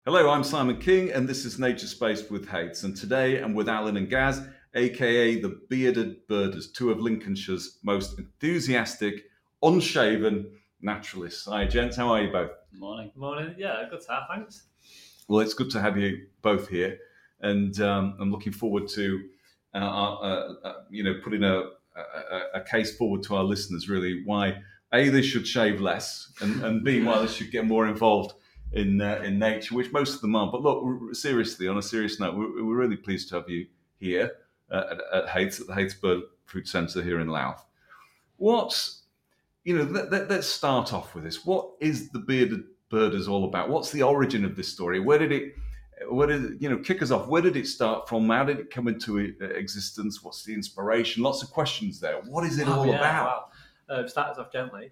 Hello, I'm Simon King, and this is Nature Space with Hates. And today I'm with Alan and Gaz, aka the Bearded Birders, two of Lincolnshire's most enthusiastic, unshaven naturalists. Hi, gents. How are you both? Morning. Morning. Yeah, good to have. Thanks. Well, it's good to have you both here, and I'm looking forward to, putting a case forward to our listeners. Really, why A, they should shave less, and B, why they should get more involved in nature, which most of them are. But look, seriously, on a serious note, we're really pleased to have you here at Hates, at the Hates Bird Food Centre here in Louth. Let's start off with this. What is the Bearded Birders all about? What's the origin of this story? Where did it kick us off? Where did it start from? How did it come into existence? What's the inspiration? Lots of questions there. What is it all about? Wow. Start us off gently.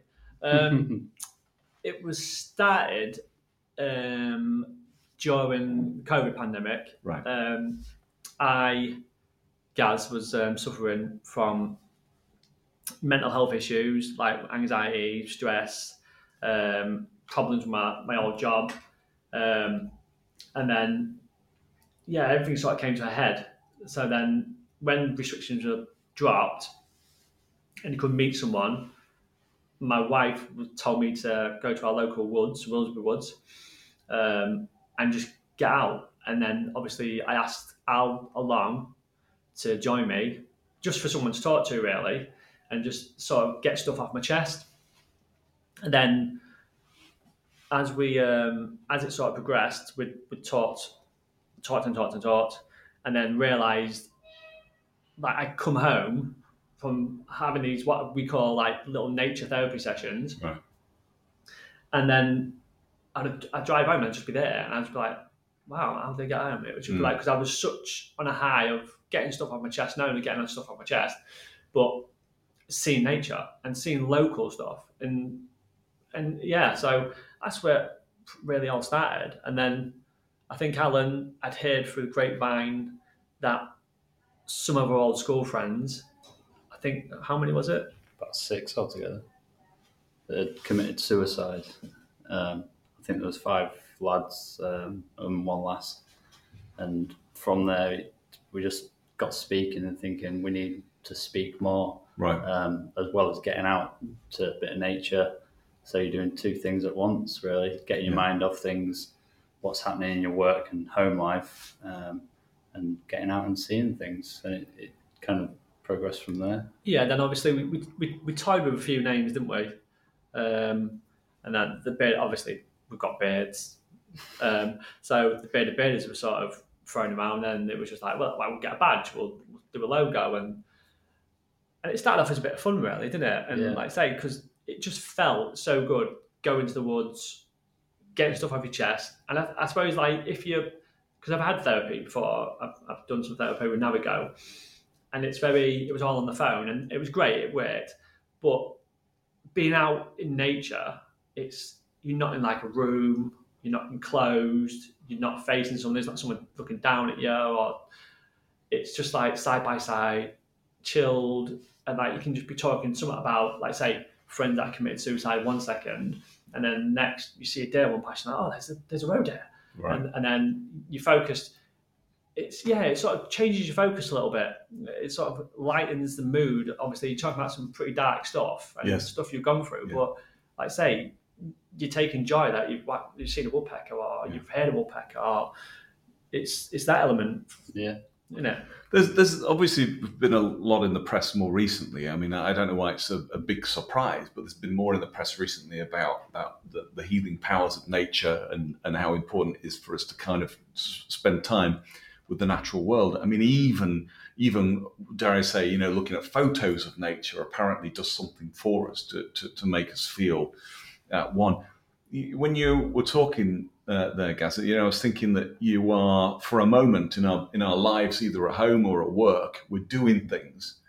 It was started during the COVID pandemic. Right. Gaz was suffering from mental health issues like anxiety, stress, problems with my old job. And then, everything sort of came to a head. So then when restrictions were dropped and you could meet someone, my wife told me to go to our local woods, Willsbury Woods, and just get out. And then obviously I asked Al along to join me, just for someone to talk to really, and just sort of get stuff off my chest. And then as it sort of progressed, we talked, and then realised that I'd come home from having these what we call like little nature therapy sessions, Right. And then I'd drive home and I'd just be there, and I'd just be like, "Wow, how did I get home?" It would just be like, because I was such on a high of getting stuff off my chest, not only getting stuff off my chest, but seeing nature and seeing local stuff, and so that's where it really all started. And then I think Alan had heard through the grapevine that some of our old school friends, I think, how many was it? About 6 altogether, that had committed suicide. I think there was 5 lads and 1 lass. And from there, we just got speaking and thinking we need to speak more, Right. As well as getting out to a bit of nature. So you're doing 2 things at once, really, getting your mind off things, what's happening in your work and home life, and getting out and seeing things. And it kind of progressed from there. Yeah, then obviously we tied with a few names, didn't we? And then the beard, obviously we've got beards. So the bearded bearders were sort of thrown around, and it was just like, well, we'll get a badge, we'll do a logo, and it started off as a bit of fun, really, didn't it? And like I say, because it just felt so good going to the woods, getting stuff off your chest. And I suppose, like, because I've had therapy before, I've done some therapy with Navigo, and it was all on the phone, and it was great, it worked. But being out in nature, you're not in like a room, you're not enclosed, you're not facing someone, there's not someone looking down at you, or it's just like side by side, chilled, and like you can just be talking something about, like, say, friend that committed suicide 1 second, and then next you see a deer one passing, like, oh, there's a roe deer, Right. and then you focused. It sort of changes your focus a little bit. It sort of lightens the mood. Obviously, you're talking about some pretty dark stuff and stuff you've gone through, but like I say, you're taking joy that you've seen a woodpecker, or you've heard a woodpecker, or it's that element. Yeah. You know, There's obviously been a lot in the press more recently. I mean, I don't know why it's a big surprise, but there's been more in the press recently about the healing powers of nature and how important it is for us to kind of spend time with the natural world. I mean, even dare I say, looking at photos of nature apparently does something for us to make us feel one. When you were talking there, Gaz, I was thinking that you are, for a moment in our lives, either at home or at work, we're doing things.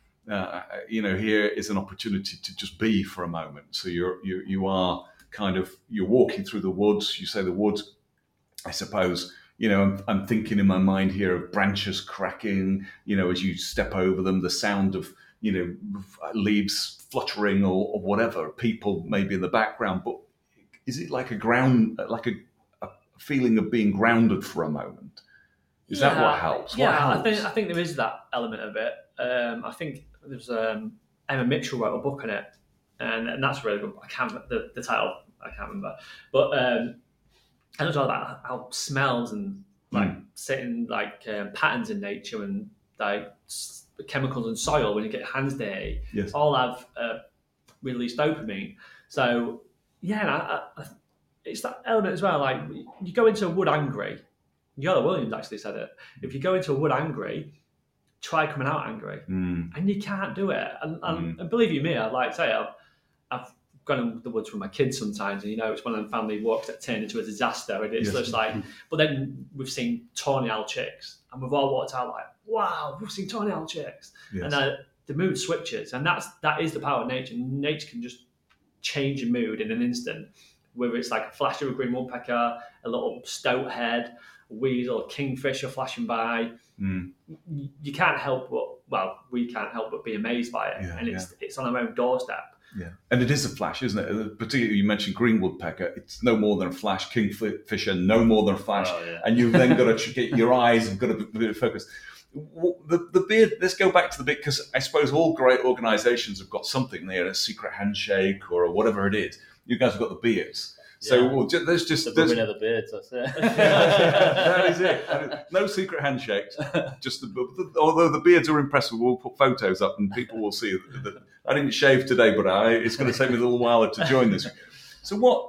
Here is an opportunity to just be for a moment. So you are kind of, you're walking through the woods. You say the woods, I suppose. I'm thinking in my mind here of branches cracking. As you step over them, the sound of leaves fluttering or whatever. People maybe in the background, but is it like a feeling of being grounded for a moment. Is that what helps? What helps? I think there is that element of it. I think there's Emma Mitchell wrote a book on it, and that's really good. I can't the title. I can't remember, but and it's all about how smells and like certain like patterns in nature and like chemicals in soil when you get your hands dirty, all have released dopamine. So yeah, it's that element as well. Like you go into a wood angry. Yola Williams actually said it. If you go into a wood angry, try coming out angry, and you can't do it. And believe you me, I'd like to say I've gone in the woods with my kids sometimes, and it's one of them family walks that turn into a disaster. And it's just like, but then we've seen tawny owl chicks, and we've all walked out like, wow, we've seen tawny owl chicks, and the mood switches, and that is the power of nature. Nature can just change your mood in an instant, whether it's like a flash of a green woodpecker, a little stoat head, a weasel, a kingfisher flashing by. You can't help we can't help but be amazed by it, and it's on our own doorstep. Yeah, and it is a flash, isn't it? Particularly, you mentioned green woodpecker. It's no more than a flash. Kingfisher, no more than a flash. And you've then got to get your eyes have got to be focused. The beard. Let's go back to the beard, because I suppose all great organisations have got something there, a secret handshake or whatever it is. You guys have got the beards. So there's just the rubbing of the beards. That's it. That is it. No secret handshakes. Just although the beards are impressive, we'll put photos up and people will see that I didn't shave today, but it's going to take me a little while to join this. So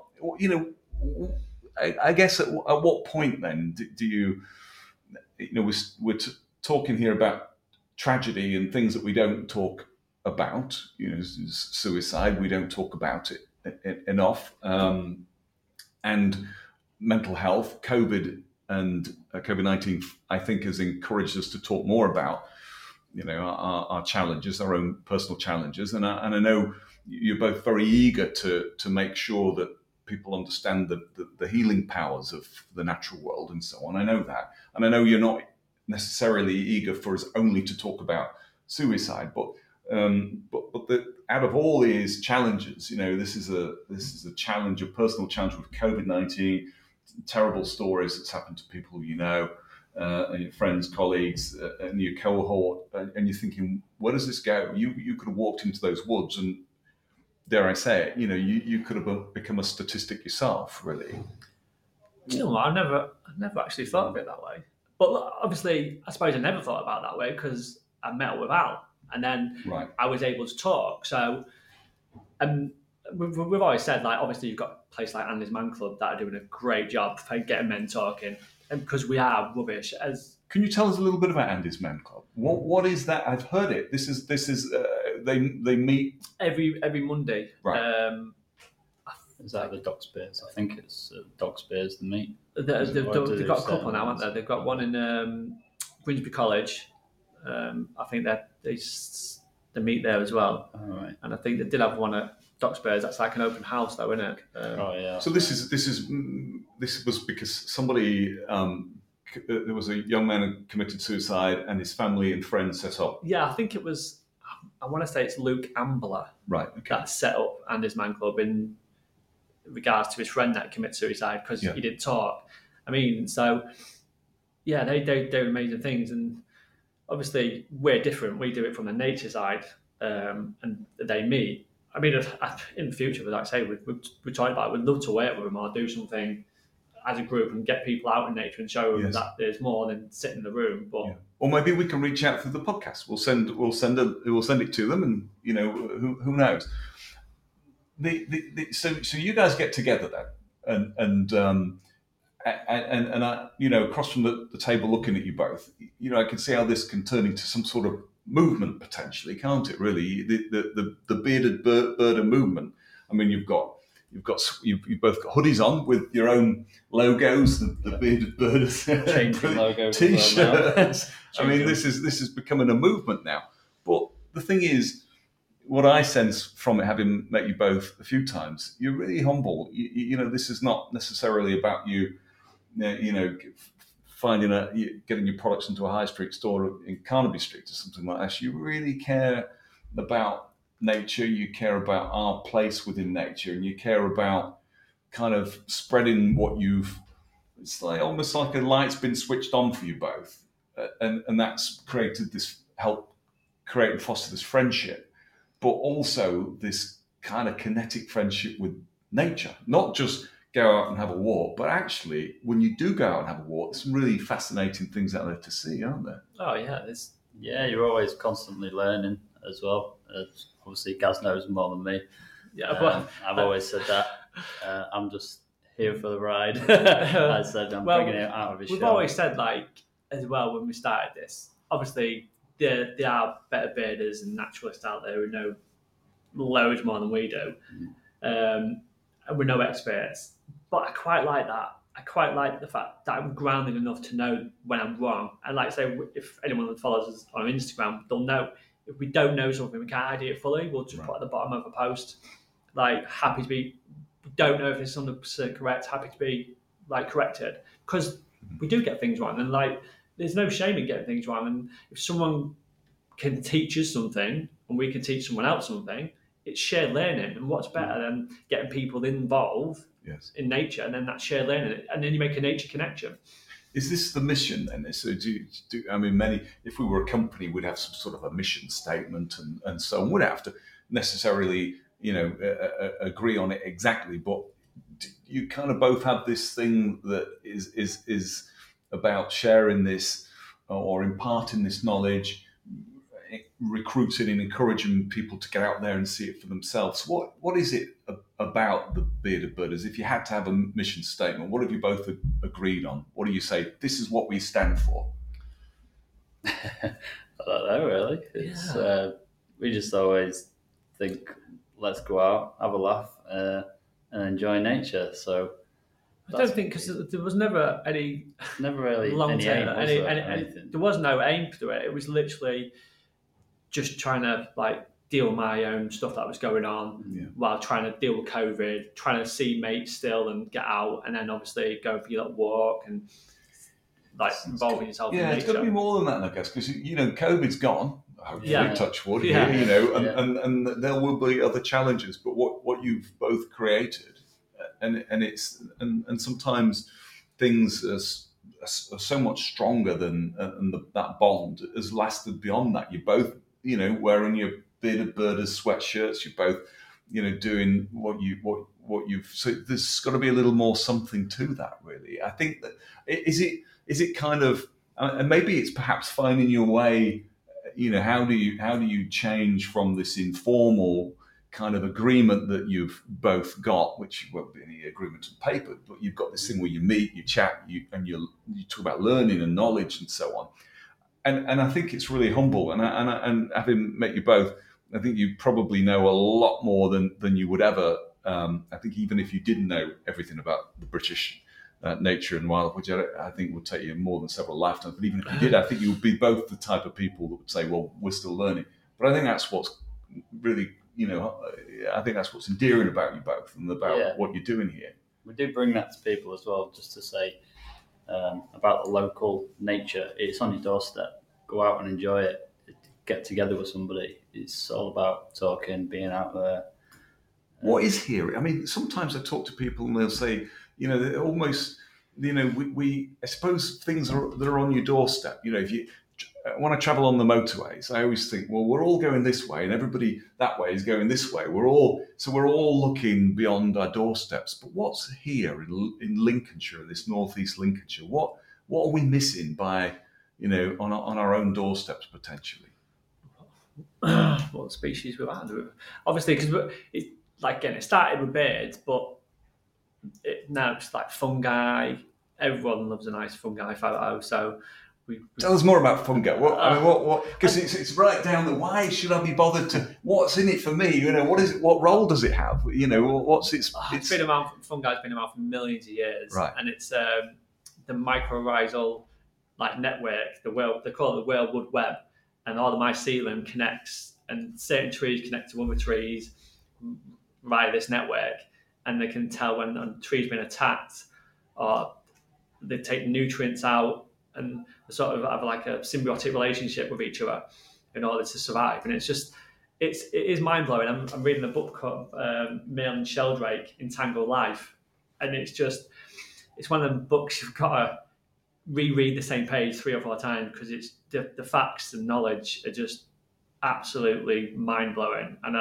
I guess at what point then do you we're talking here about tragedy and things that we don't talk about. Suicide, we don't talk about it enough. And mental health, COVID and COVID-19, I think, has encouraged us to talk more about, our challenges, our own personal challenges. And I know you're both very eager to make sure that people understand the healing powers of the natural world and so on. I know that. And I know you're not necessarily eager for us only to talk about suicide, but out of all these challenges, this is a challenge, a personal challenge with COVID-19, terrible stories that's happened to people and your friends, colleagues, and your cohort, and you're thinking, where does this go? You could have walked into those woods, and dare I say it, you could have become a statistic yourself, really. Do you know what? I've never actually thought of it that way. But obviously, I suppose I never thought about it that way because I met with Al. And then I was able to talk. So we've always said, like, obviously you've got a place like Andy's Man Club that are doing a great job for getting men talking, and because we are rubbish. Can you tell us a little bit about Andy's Men Club? What is that? I've heard it. This is they meet every Monday. Right. Is that the Doc Spears? I think it's Doc Spears the meet. They've got a couple now, haven't they? They've got one in Grimsby College. I think they meet there as well. Oh, right. And I think they did have one at Doc Spears. That's like an open house, though, isn't it? So this was because somebody there was a young man who committed suicide, and his family and friends set up. Yeah, I think it was. I want to say it's Luke Ambler. Right. Okay. That set up Andy's Man Club in regards to his friend that committed suicide because he didn't talk. I mean, so yeah, they do amazing things, and obviously we're different. We do it from the nature side, and they meet. I mean, in the future, like I say, we talked about it. We'd love to work with them or do something as a group and get people out in nature and show them that there's more than sitting in the room. But or maybe we can reach out through the podcast. We'll send it to them, and who knows. So you guys get together then, and I, across from the table looking at you both, I can see how this can turn into some sort of movement potentially, can't it? Really, the bearded birder movement. I mean, you've both got hoodies on with your own logos, the bearded birders, changing logos, t-shirts. I mean, this is becoming a movement now. But the thing is, what I sense from it, having met you both a few times, you're really humble. This is not necessarily about you, getting your products into a high street store in Carnaby Street or something like that. You really care about nature. You care about our place within nature, and you care about kind of spreading what you've it's like almost like a light's been switched on for you both, and that's created this help create and foster this friendship, but also this kind of kinetic friendship with nature. Not just go out and have a walk, but actually, when you do go out and have a walk, there's some really fascinating things out there to see, aren't there? Oh yeah, you're always constantly learning as well. Obviously, Gaz knows more than me. Yeah, but I've always said that. I'm just here for the ride. I said I'm bringing it out of his We've shell. always said, like, as well, when we started this, obviously there are better birders and naturalists out there who know loads more than we do. And we're no experts. But I quite like that. I quite like the fact that I'm grounded enough to know when I'm wrong. And like I say, if anyone that follows us on Instagram, they'll know if we don't know something, we can't ID it fully, we'll just put at the bottom of a post, like, happy to be, don't know if it's 100% correct, happy to be, like, corrected. Because we do get things wrong. And, like, there's no shame in getting things wrong. And if someone can teach us something and we can teach someone else something, it's shared learning. And what's better than getting people involved in nature, and then that shared learning, and then you make a nature connection. Is this the mission then? So I mean, if we were a company, we'd have some sort of a mission statement and so on. We'd have to necessarily, agree on it exactly, but you kind of both have this thing that is about sharing this or imparting this knowledge, recruiting and encouraging people to get out there and see it for themselves. What is it about the Bearded Birders? If you had to have a mission statement, what have you both agreed on? What do you say? This is what we stand for. I don't know, really. It's we just always think, let's go out, have a laugh, and enjoy nature. So I don't think, because there was never any really long any term, anything. There was no aim to it. It was literally just trying to, like, deal with my own stuff that was going on while trying to deal with COVID, trying to see mates still and get out, and then obviously go for your little walk and, like, involving yourself in nature. Yeah, it's got to be more than that, I guess, because COVID's gone. Hopefully, touch wood, Yeah. and there will be other challenges. But what you've both created, and sometimes things are so much stronger than that bond has lasted beyond that. You both, wearing your Bearded Birders sweatshirts. You're both, doing what you've. So there's got to be a little more something to that, really. I think that is it kind of, and maybe it's perhaps finding your way. How do you change from this informal kind of agreement that you've both got, which won't be any agreement on paper, but you've got this thing where you meet, you chat, you talk about learning and knowledge and so on. And I think it's really humble. And having met you both, I think you probably know a lot more than you would ever. I think even if you didn't know everything about the British nature and wildlife, which I think would take you more than several lifetimes. But even if you did, I think you would be both the type of people that would say, well, we're still learning. But I think that's what's really, I think that's what's endearing about you both and about what you're doing here. We do bring that to people as well, just to say about the local nature. It's on your doorstep. Go out and enjoy it. Get together with somebody. It's all about talking, being out there. What is here? I mean, sometimes I talk to people and they'll say, they're almost, we I suppose things that are on your doorstep. If you when I travel on the motorways, I always think, well, we're all going this way, and everybody that way is going this way. We're all looking beyond our doorsteps. But what's here in Lincolnshire, this northeast Lincolnshire? What are we missing by, on our own doorsteps potentially? What species we've had? Obviously, because it started with birds, but now it's like fungi. Everyone loves a nice fungi photo, so. Tell us more about fungi. What? Because it's right down the. Why should I be bothered to? What's in it for me? What is it? What role does it have? What's its? It's been around. Fungi's been around for millions of years, right? And it's the mycorrhizal network. They call it the Whalewood web, and all the mycelium connects, and certain trees connect to other trees via this network, and they can tell when a tree's been attacked, or they take nutrients out. And they sort of have like a symbiotic relationship with each other in order to survive. And it is mind blowing. I'm reading a book called Mail and Sheldrake, Entangled Life, and it's just it's one of them books you've got to reread the same page 3 or 4 times because it's the facts and knowledge are just absolutely mind blowing, and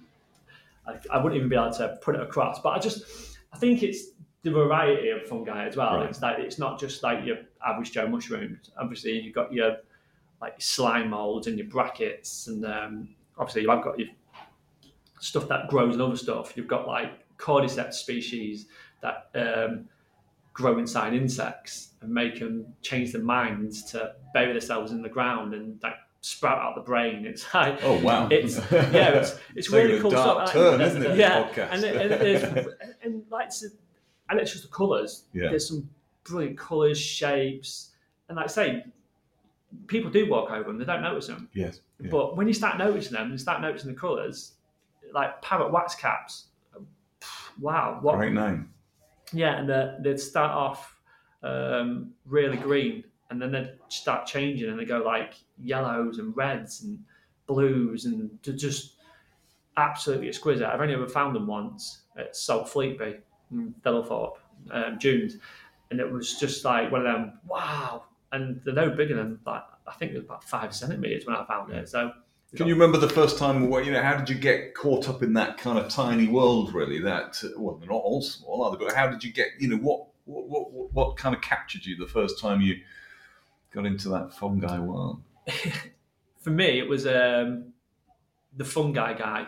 I wouldn't even be able to put it across. But I think it's the variety of fungi as well. Right. It's like it's not just like your average Joe mushrooms. Obviously, you've got your like slime molds and your brackets, and obviously you have got your stuff that grows and other stuff. You've got like cordyceps species that grow inside insects and make them change their minds to bury themselves in the ground and like sprout out the brain. It's like, oh wow, it's really cool dark stuff. Turn, isn't it? Yeah, Podcast. and it's just the colours. Yeah. There's some brilliant colours, shapes, and like I say, people do walk over them; they don't notice them. Yes. Yeah. But when you start noticing them and start noticing the colours, like parrot wax caps, wow, what great name. Yeah, and they'd start off really green, and then they'd start changing, and they go like yellows and reds and blues, and they're just absolutely exquisite. I've only ever found them once at Salt Fleetby in Delathorpe, Dunes, and it was just like one of them, wow. And they're no bigger than, like, I think it was about 5 centimetres when I found it. So, can you remember the first time? How did you get caught up in that kind of tiny world? Really, that well, they're not all small, are they? But how did you get? What kind of captured you the first time you got into that fungi world? For me, it was the fungi guy,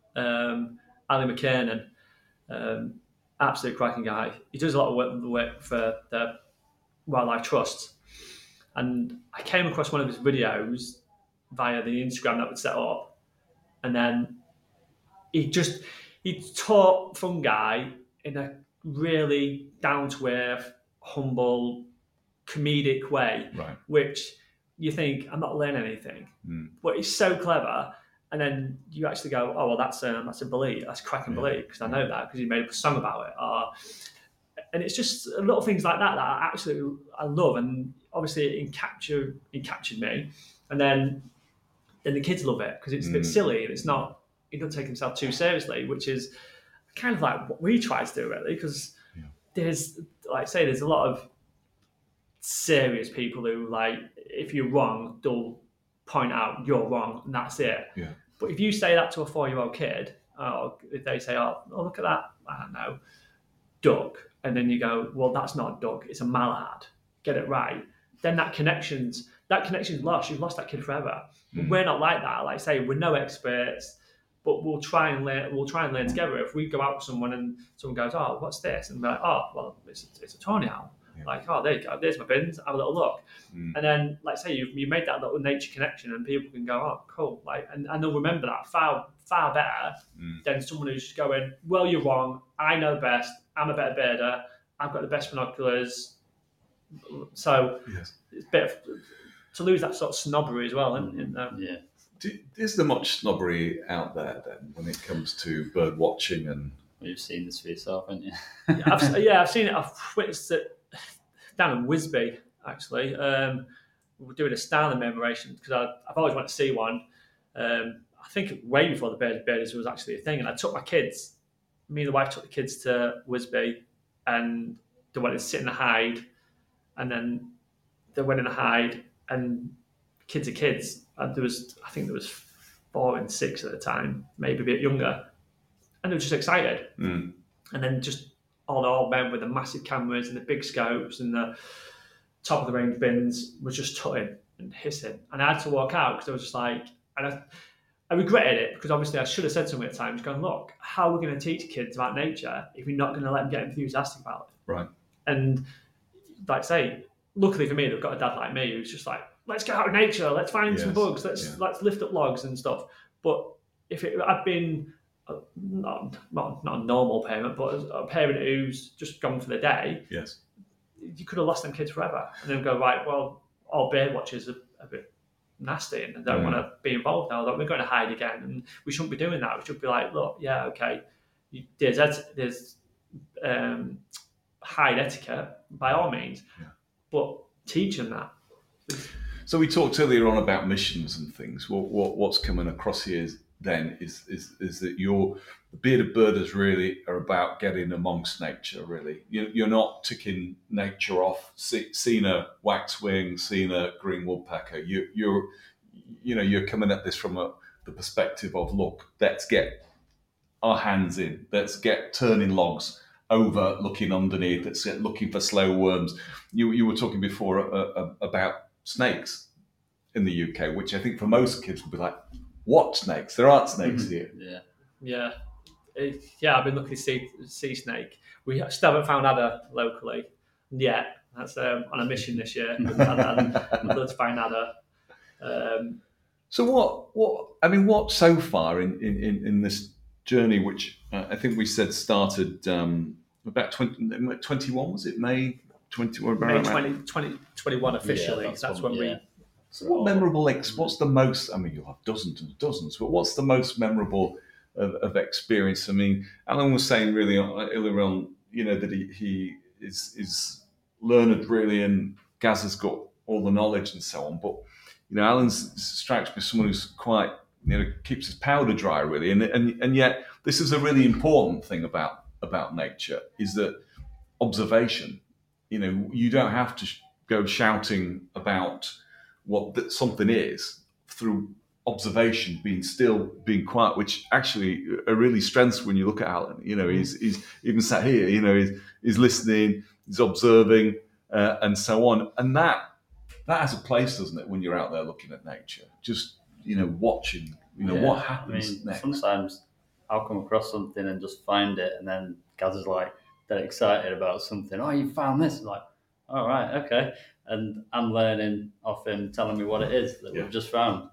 Ali McKernan, absolute cracking guy. He does a lot of work for the Wildlife Trust, and I came across one of his videos via the Instagram that we'd set up, and then he taught fungi in a really down to earth, humble, comedic way, right. Which you think, I'm not learning anything, but he's so clever. And then you actually go, oh well, that's a belief, that's cracking belief, because I know that because he made up a song about it. And it's just little things like that I love, and obviously it captured me. And then the kids love it because it's a bit silly, and it's not. He doesn't take himself too seriously, which is kind of like what we try to do, really. Because there's, like I say, there's a lot of serious people who, like, if you're wrong, they'll point out you're wrong, and that's it. Yeah. But if you say that to a 4-year-old kid, if they say, "Oh, look at that," I don't know, duck, and then you go, "Well, that's not a duck; it's a mallard. Get it right." Then that connection's lost. You've lost that kid forever. We're not like that. Like I say, we're no experts, but we'll try and learn together. If we go out with someone and someone goes, "Oh, what's this?" and we're like, "Oh, well, it's a tawny owl." Yeah. Like, "Oh, there you go. There's my bins. Have a little look." And then, like say, you made that little nature connection, and people can go, "Oh, cool!" Like, and they'll remember that far better than someone who's just going, "Well, you're wrong. I know best. I'm a better birder. I've got the best binoculars." So it's a bit of, to lose that sort of snobbery as well. Yeah. Is there much snobbery out there then when it comes to bird watching? And you've seen this for yourself, haven't you? I've seen it. I've witnessed it down in Wisby, actually. We're doing a Starling commemoration because I've always wanted to see one. I think way before the birders was actually a thing, and I took my kids. Me and the wife took the kids to Wisby, and they went to sit in the hide, and then they went in the hide, and kids are kids. And I think there was 4 and 6 at the time, maybe a bit younger, and they were just excited. And then just all the old men with the massive cameras and the big scopes and the top of the range bins was just tutting and hissing, and I had to walk out because I was just like, and I regretted it because obviously I should have said something at the time, just going, look, how are we going to teach kids about nature if we're not going to let them get enthusiastic about it? Right. And like I say, luckily for me, they've got a dad like me who's just like, let's get out of nature, let's find some bugs, let's lift up logs and stuff. But if it had been not a normal parent, but a parent who's just gone for the day, you could have lost them kids forever. And then go, right, well, all bird watchers are a bit nasty and they don't want to be involved now. Like, we're going to hide again, and we shouldn't be doing that. We should be like, look, yeah, okay, there's hide etiquette by all means, but teach them that. So we talked earlier on about missions and things. What's coming across here then is that bearded birders really are about getting amongst nature. Really, you're not ticking nature off. Seen a waxwing, seen a green woodpecker. You're coming at this from the perspective of, look, let's get our hands in. Let's get turning logs over, looking underneath. Let's get looking for slow worms. You were talking before about snakes in the UK, which I think for most kids would be like, what snakes? There aren't snakes here. Yeah. I've been looking to sea snake. We still haven't found adder locally yet. That's on a mission this year. I'd love to find adder. So what so far in this journey, which I think we said started about 21, was it May 21? May 2021 officially. Yeah, that's when we. So what memorable? What's the most? I mean, you'll have dozens and dozens, but what's the most memorable of experience? I mean, Alan was saying really earlier on, that he is learned really, and Gaz has got all the knowledge and so on. But Alan strikes me as someone who's quite keeps his powder dry really, and yet this is a really important thing about nature, is that observation. You don't have to go shouting about what something is through observation, being quiet, which actually are really strengths when you look at Alan. He's even sat here, he's listening, he's observing, and so on. And that has a place, doesn't it, when you're out there looking at nature, just, watching, what happens next. Sometimes I'll come across something and just find it, and then Gaz is like, they're excited about something. Oh, you found this? I'm like, all right, okay. And I'm learning off him telling me what it is that we've just found.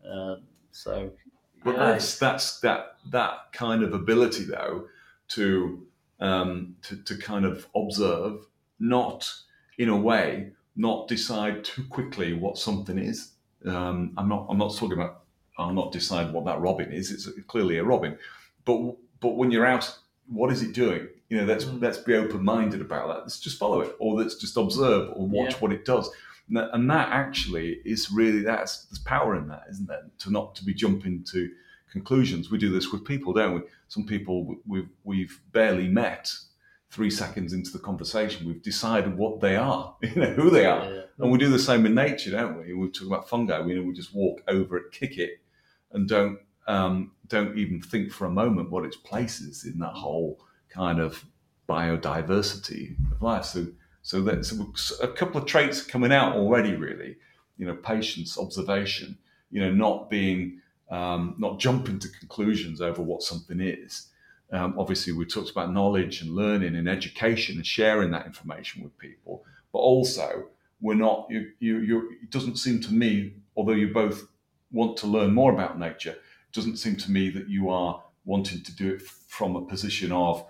But that's that kind of ability, though, to kind of observe, not in a way, not decide too quickly what something is. I'm not talking about. I'll not decide what that robin is. It's clearly a robin, but when you're out, what is it doing? Let's be open-minded about that. Let's just follow it, or let's just observe or watch what it does. And that actually is really, there's power in that, isn't there? To be jumping to conclusions. We do this with people, don't we? Some people we've barely met. 3 seconds into the conversation, we've decided what they are, who they are. Yeah. And we do the same in nature, don't we? We talk about fungi. We just walk over it, kick it, and don't even think for a moment what its place is in that whole kind of biodiversity of life. So that's a couple of traits coming out already, really. Patience, observation. Not jumping to conclusions over what something is. Obviously, we talked about knowledge and learning and education and sharing that information with people. But also, we're not. It doesn't seem to me, although you both want to learn more about nature, it doesn't seem to me that you are wanting to do it from a position of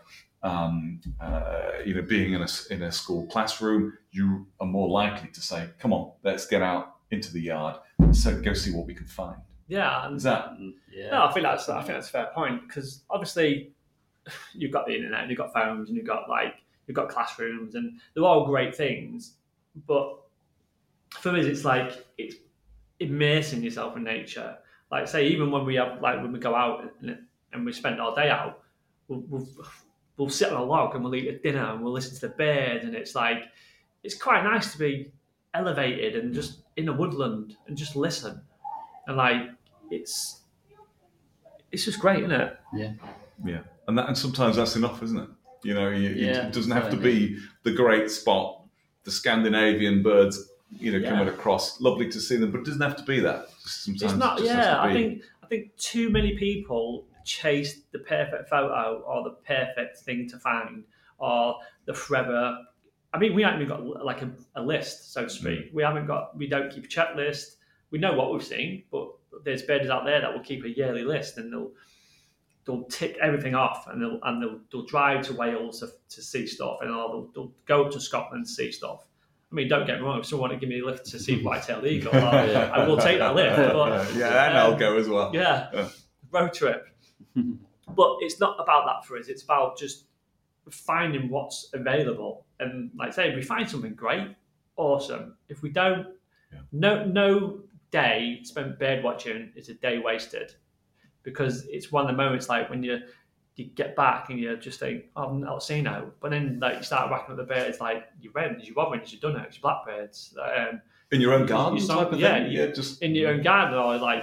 being in a school classroom. You are more likely to say, "Come on, let's get out into the yard, so go see what we can find." Yeah, is that? Yeah. No, I think that's a fair point, because obviously you've got the internet and you've got phones and you've got classrooms, and they're all great things. But for us, it's immersing yourself in nature. Like, say, even when we go out and we spend all day out, we'll sit on a log and we'll eat a dinner and we'll listen to the birds, and it's quite nice to be elevated and just in a woodland and just listen, and it's just great, isn't it? Yeah, and sometimes that's enough, isn't it? It doesn't have to be the great spot, the Scandinavian birds, coming across. Lovely to see them, but it doesn't have to be that. Sometimes it's not. I think too many people chase the perfect photo or the perfect thing to find or the forever. I mean, we haven't even got a list, so to speak. We don't keep a checklist. We know what we've seen, but there's birders out there that will keep a yearly list, and they'll tick everything off, and they'll drive to Wales to see stuff, and they'll go up to Scotland to see stuff. I mean, don't get me wrong, if someone wanted to give me a lift to see white-tailed eagle, I will take that lift. But, and I'll go as well. Yeah, road trip. But it's not about that for us. It's about just finding what's available. And like I say, if we find something great, awesome. If we don't, no day spent bird watching is a day wasted, because it's one of the moments like when you get back and you just think, oh, I've not seen out. But then like you start racking up the birds, like your wrens, your robins, your dunnarts, your blackbirds. In your own garden type of yeah, thing? Yeah, just in your own garden, or like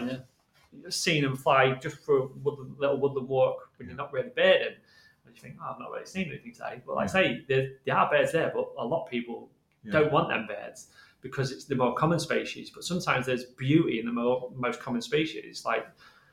seeing them fly just for a little woodland walk when you're not really birding. And you think, oh, I've not really seen anything today. But like I say, there are birds there, but a lot of people don't want them birds because it's the more common species. But sometimes there's beauty in the most common species, like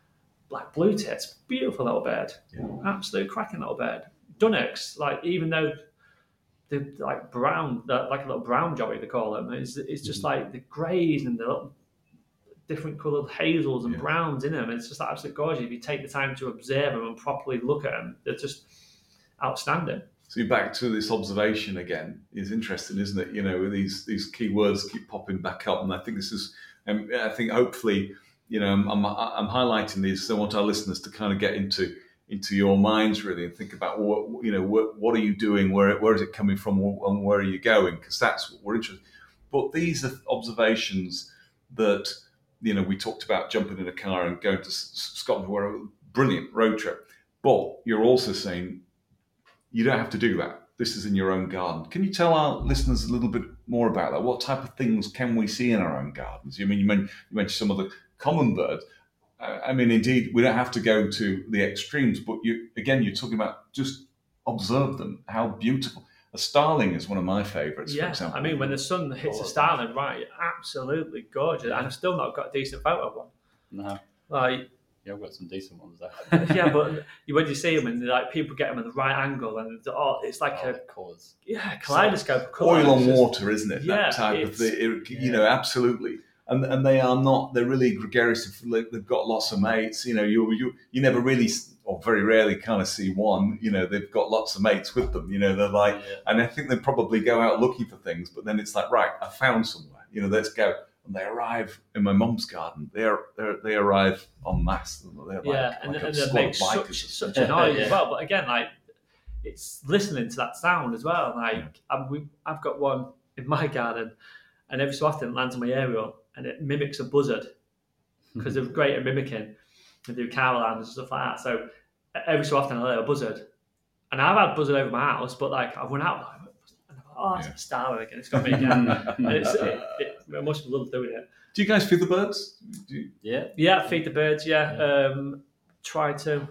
black blue tits, beautiful little bird, absolute cracking little bird. Dunnarts, like even though they're like brown, like a little brown jobby they call them, it's just like the greys and the little different coloured hazels and browns in them. It's just absolutely gorgeous. If you take the time to observe them and properly look at them, they're just outstanding. So you're back to this observation again. Is interesting, isn't it? You know, these key words keep popping back up, and I think this is. I think hopefully, you know, I'm highlighting these. So I want our listeners to kind of get into your minds really and think about what are you doing, where is it coming from, and where are you going? Because that's what we're interested in. But these are observations that, you know, we talked about jumping in a car and going to Scotland, where a brilliant road trip. But you're also saying you don't have to do that. This is in your own garden. Can you tell our listeners a little bit more about that? What type of things can we see in our own gardens? I mean, you mentioned some of the common birds. I mean, indeed, we don't have to go to the extremes, but you're talking about just observe them. How beautiful. A starling is one of my favourites, for example. I mean, when the sun hits a starling, right, absolutely gorgeous. And I've still not got a decent photo of one. No. Like, yeah, I've got some decent ones there. Yeah, but when you see them and like people get them at the right angle, and it's like colours. Yeah, kaleidoscope of colours. Oil on water, isn't it? Yeah, that type of thing. You know, absolutely. And they are not. They're really gregarious. They've got lots of mates. You know, you never really, or very rarely, kind of see one. You know, they've got lots of mates with them. You know, they're like, and I think they probably go out looking for things. But then it's like, right, I found somewhere. You know, let's go. And they arrive in my mum's garden. They arrive en masse. They're like, and they make such a noise as well. But again, like it's listening to that sound as well. Like I've got one in my garden, and every so often it lands on my aerial. And it mimics a buzzard because they're great at mimicking. They do carollans and stuff like that. So every so often I hear a buzzard. And I've had buzzard over my house, but like I've run out and I'm like, it's a star again. It's got me again. And it must love doing it. Do you guys feed the birds? Yeah, feed the birds, try to,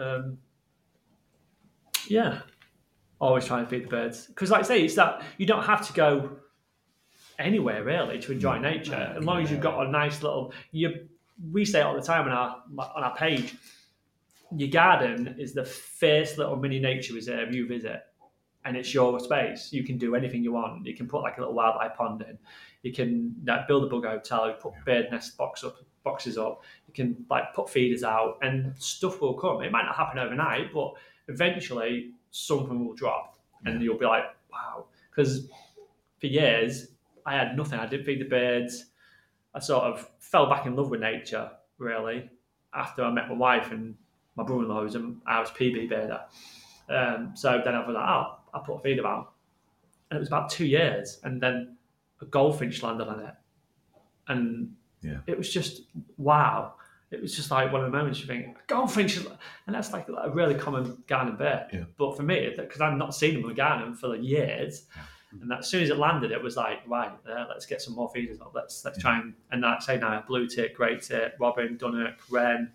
always try and feed the birds. Because like I say, it's that you don't have to go anywhere really to enjoy nature, as long as you've got a nice little. We say it all the time on our page. Your garden is the first little mini nature reserve you visit, and it's your space. You can do anything you want. You can put like a little wildlife pond in. You can build a bug hotel. You put bird nest boxes up. You can like put feeders out, and stuff will come. It might not happen overnight, but eventually something will drop, and you'll be like, wow. Because for years I had nothing. I didn't feed the birds. I sort of fell back in love with nature, really, after I met my wife and my brother-in-law was an Irish PB birder. So then I was like, I'll put a feeder out. And it was about 2 years. And then a goldfinch landed on it. And it was just, wow. It was just like one of the moments you think, goldfinch, and that's like a really common garden bird. Yeah. But for me, because I've not seen them in the garden for years, and as soon as it landed, it was like, right, let's get some more feeders up. Let's try and like say now, blue tit, grey tit, robin, dunnart, wren,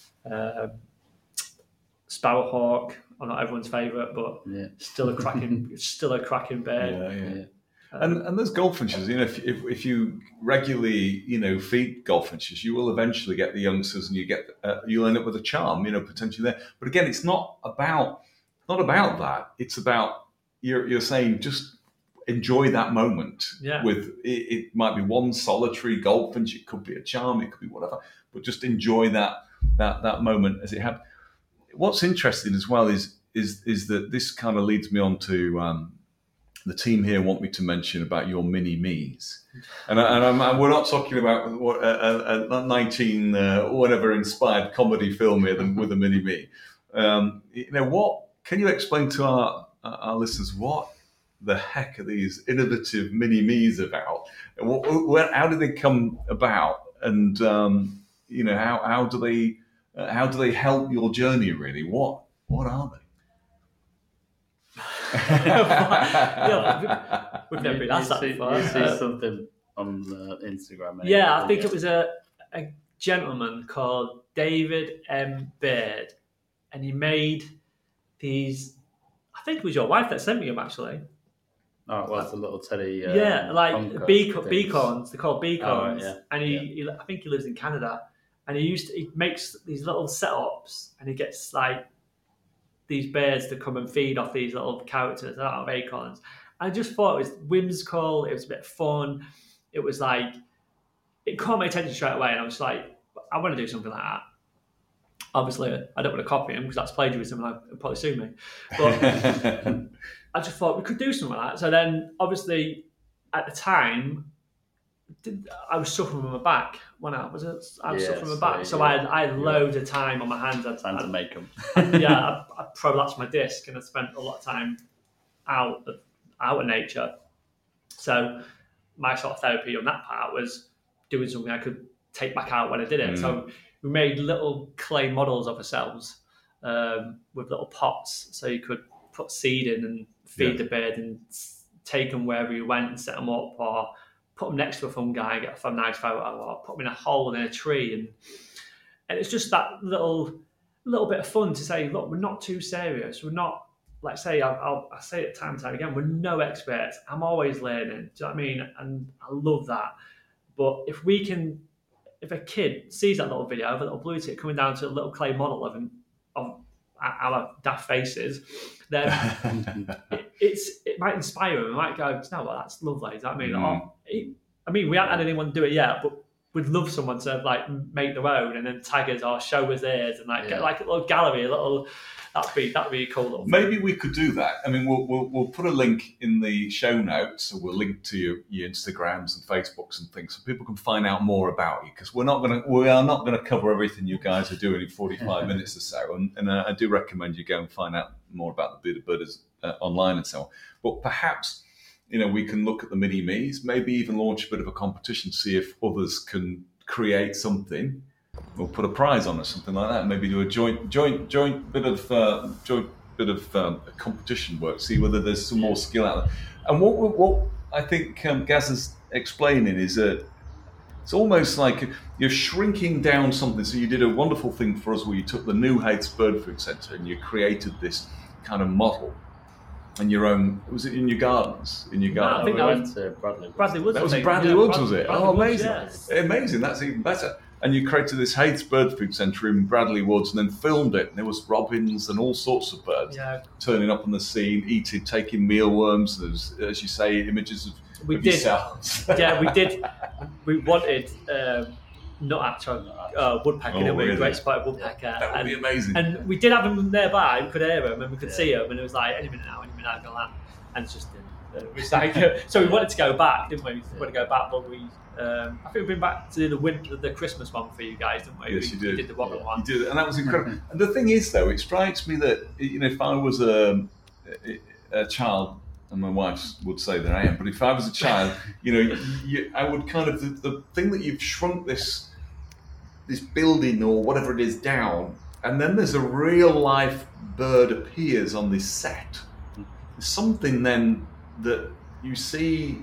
sparrowhawk. Or not everyone's favourite, but still a cracking bird. And there's goldfinches. You know, if you regularly, you know, feed goldfinches, you will eventually get the youngsters, and you'll end up with a charm, you know, potentially there. But again, it's not about that. It's about you're saying just enjoy that moment. With it might be one solitary goldfinch, it could be a charm, it could be whatever, but just enjoy that moment as it happens. What's interesting as well is that this kind of leads me on to the team here want me to mention about your mini me's, and we're not talking about a 19 whatever inspired comedy film here with a mini me. You know, what can you explain to our listeners what the heck are these innovative mini me's about? How do they come about, and you know, how do they help your journey really? What What are they? We've never been asked that before. You see something on the Instagram. Yeah, I think it was a gentleman called David M. Baird, and he made these. I think it was your wife that sent me them, actually. Oh, it was the little teddy. Like beacons. They're called beacons. Oh, right, yeah. And he, I think he lives in Canada, and he makes these little setups, and he gets like these birds to come and feed off these little characters out of acorns. I just thought it was whimsical. It was a bit fun. It was like, it caught my attention straight away, and I was like, I want to do something like that. Obviously, I don't want to copy him because that's plagiarism and he'll probably sue me. But I just thought we could do something like that. So then, obviously, at the time, I was suffering from my back when I was suffering from my back. So I had loads of time on my hands. Time to make them. I prolapsed my disc, and I spent a lot of time out in nature. So my sort of therapy on that part was doing something I could take back out when I did it. So we made little clay models of ourselves with little pots, so you could put seed in and feed the bird and take them wherever you went and set them up, or put them next to a fungi, get a nice photo, or put them in a hole in a tree. And it's just that little bit of fun to say, look, we're not too serious. We're not, like say, I say it time and time again, we're no experts. I'm always learning. Do you know what I mean? And I love that. But if a kid sees that little video of a little blue tit coming down to a little clay model of our daft faces, then it might inspire them. It might go, no, well, that's lovely. Does that mean? I mean, we haven't had anyone do it yet, but we'd love someone to like make their own and then tag us or show us theirs and get like a little gallery, that'd be a cool little thing. Maybe we could do that. I mean, we'll put a link in the show notes, so we'll link to your Instagrams and Facebooks and things, so people can find out more about you. Because we are not gonna cover everything you guys are doing in 45 minutes or so. And I do recommend you go and find out more about the Bearded Birders online and so on. But perhaps, we can look at the mini me's, maybe even launch a bit of a competition, see if others can create something. We'll put a prize on or something like that. Maybe do a joint bit of competition work. See whether there's some more skill out there. And what I think Gaz is explaining is that it's almost like you're shrinking down something. So you did a wonderful thing for us where you took the New Heights Bird Food Centre and you created this kind of model. And your own, was it in your gardens? I think that went to Bradley Woods. Bradley Woods. That was Bradley Woods, was it? Bradley amazing! Woods, Amazing. That's even better. And you created this Heights Bird Food Centre in Bradley Woods, and then filmed it. And there was robins and all sorts of birds turning up on the scene, taking mealworms. There's, as you say, images of yourselves. Yeah, we did. We wanted nuthatch woodpecker, didn't we? Really? Great spotted woodpecker. That would be amazing. And we did have them nearby. We could hear them and we could see them, and it was like any minute now, go land. And it's just it was like so we wanted to go back, didn't we? We wanted to go back, but we. I think we've been back to the Christmas one for you guys, didn't we? Yes, you did. We did the robin one. You did, and that was incredible. And the thing is, though, it strikes me that if I was a child, and my wife would say that I am, but if I was a child, I would kind of the thing that you've shrunk this building or whatever it is down, and then there's a real life bird appears on this set. There's something then that you see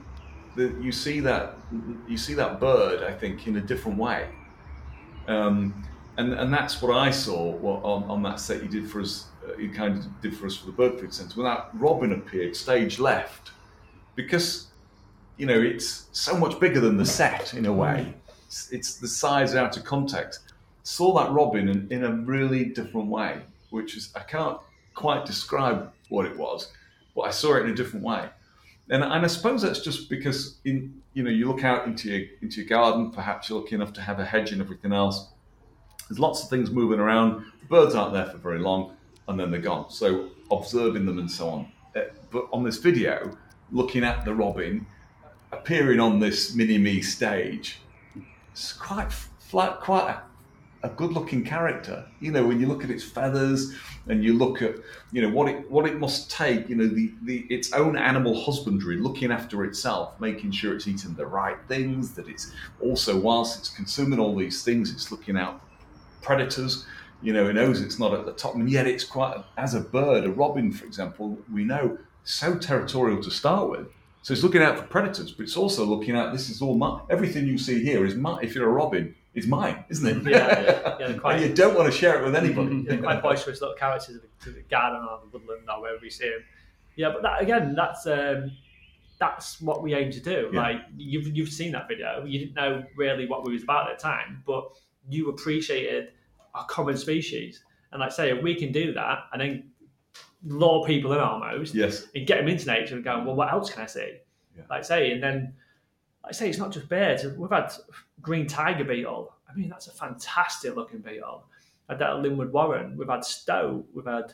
that bird, I think, in a different way, and that's what I saw on that set you did for us. You kind of did for us for the Bird Food Centre when that robin appeared stage left, because it's so much bigger than the set in a way. It's the size out of context. Saw that robin in a really different way, which is, I can't quite describe what it was, but I saw it in a different way. And I suppose that's just because you look out into your garden, perhaps you're lucky enough to have a hedge and everything else. There's lots of things moving around. The birds aren't there for very long, and then they're gone. So observing them and so on. But on this video, looking at the robin appearing on this mini-me stage, it's quite flat, quite a good-looking character. When you look at its feathers and you look at what it must take. Its own animal husbandry, looking after itself, making sure it's eating the right things. That it's also, whilst it's consuming all these things, it's looking out predators. You know, it knows it's not at the top, and yet it's quite, as a bird, a robin, for example, we know, so territorial to start with. So it's looking out for predators, but it's also looking out, this is all mine. Everything you see here is mine. If you're a robin, it's mine, isn't it? Yeah, And you don't want to share it with anybody. They're quite boisterous little characters to the garden or the woodland or wherever you see them. Yeah, but that, again, that's what we aim to do. Yeah. Like you've seen that video. You didn't know really what we was about at the time, but you appreciated a common species. And like say, we can do that and then lure people in almost, Yes. and get them into nature and go, well, what else can I see? Yeah. Like say, and then like say, it's not just birds. We've had green tiger beetle. I mean, that's a fantastic looking beetle. Had that at Linwood Warren. We've had stoat. We've had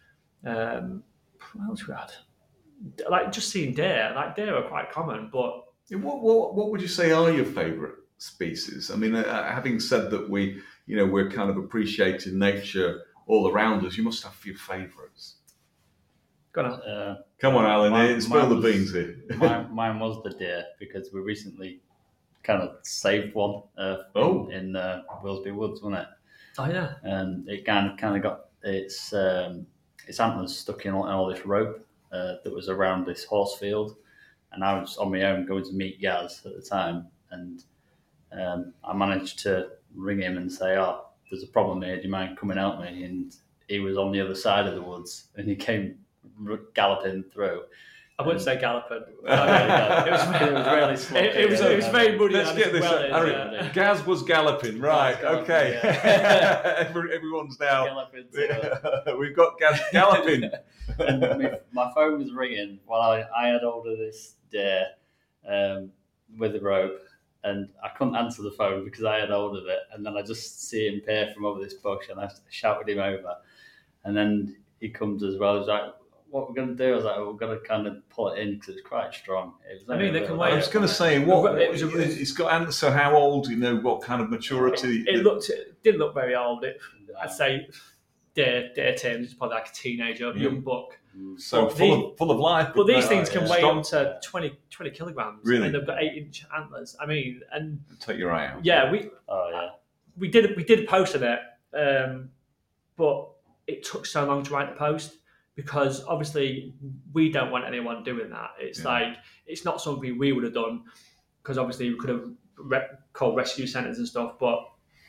what else we had? Like just seeing deer. Like deer are quite common, but What would you say are your favourite species? I mean, having said that we're kind of appreciating nature all around us, you must have a few favourites. go on. Come on, Alan, spill the was- beans here. Mine was the deer because we recently kind of saved one in Willesby Woods, wasn't it? Oh yeah. And it kind of got its antlers stuck in all this rope that was around this horse field, and I was on my own going to meet Gaz at the time, and I managed to ring him and say, "Oh, there's a problem here. Do you mind coming help me?" And he was on the other side of the woods, and he came galloping through. I wouldn't say galloping. It was really slow. It was very muddy. Let's get this. Gaz was galloping, right? Gaz Okay. galloping, Everyone's now. Galloping to, We've got Gaz galloping. and my phone was ringing while I had hold of this deer with the rope, and I couldn't answer the phone because I had hold of it. And then I just see him peer from over this bush, and I shouted him over. And then he comes as well. He's like, "What we're going to do?" I was like, "We're going to kind of pull it in because it's quite strong." They can I wait. was going to say, it's got. So how old? You know, what kind of maturity? It didn't look very old. I'd say deer terms, it's probably like a teenager, young buck. So full of life. But these things can weigh strong. up to 20 kilograms. Really? And they've got 8-inch antlers. I mean, and Take your eye out. yeah, we did a post on it, but it took so long to write the post because obviously we don't want anyone doing that. It's like it's not something we would have done because obviously we could have called rescue centres and stuff. But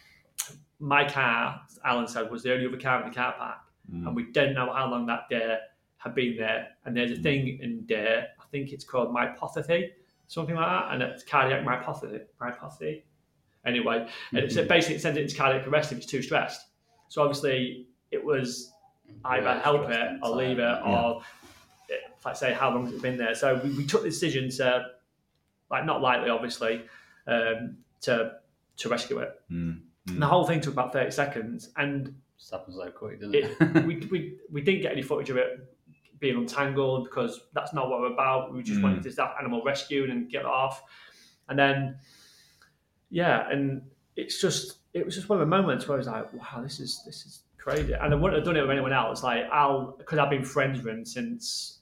my car, Alan said, was the only other car in the car park, and we didn't know how long that deer had been there. And there's a thing in deer, I think it's called myopathy, something like that, and it's cardiac myopathy. Anyway, and it's basically it sends it into cardiac arrest if it's too stressed. So obviously it was either help it or leave it, or like say how long has it been there. So we took the decision to, like not lightly obviously, to rescue it. And the whole thing took about 30 seconds, and Just happens so quick, doesn't it? we didn't get any footage of it being untangled because that's not what we're about. We just wanted to that animal rescued and get it off. And then, and it was just one of the moments where I was like, wow, this is crazy. And I wouldn't have done it with anyone else. Like because I've been friends with him since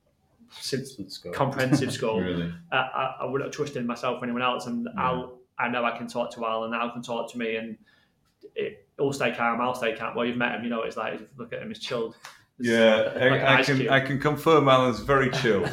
comprehensive school. Really? I wouldn't have trusted myself or anyone else. And I know I can talk to Al, and Al can talk to me, and it'll stay calm. I'll stay calm. Well, you've met him, you know. It's like look at him; he's chilled. I can confirm Alan's very chill.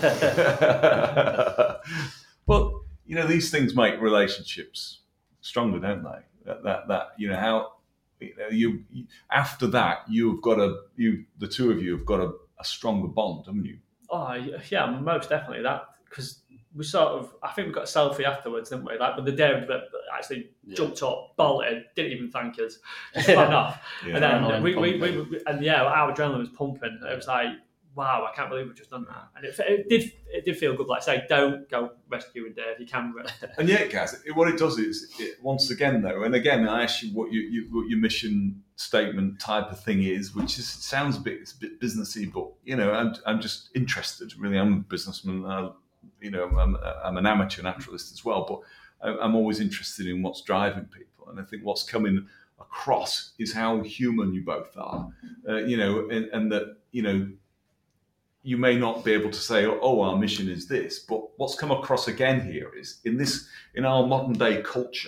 But you know, these things make relationships stronger, don't they? That you know how you after that the two of you have got a stronger bond, haven't you? Oh yeah, most definitely that because we I think we got a selfie afterwards, didn't we? Like, but the deer that actually jumped up, bolted, didn't even thank us, just ran off. And then our adrenaline was pumping. It was like, wow, I can't believe we've just done that. And it did feel good. Like I say, don't go rescuing deer if you can. And yet, guys, what it does is, once again though, and again, I ask you what your mission statement type of thing is, which sounds a bit businessy, but you know, I'm just interested. Really, I'm a businessman. I'm an amateur naturalist as well, but I'm always interested in what's driving people. And I think what's coming across is how human you both are, and that, you know, you may not be able to say, oh, our mission is this, but what's come across again here is in our modern day culture,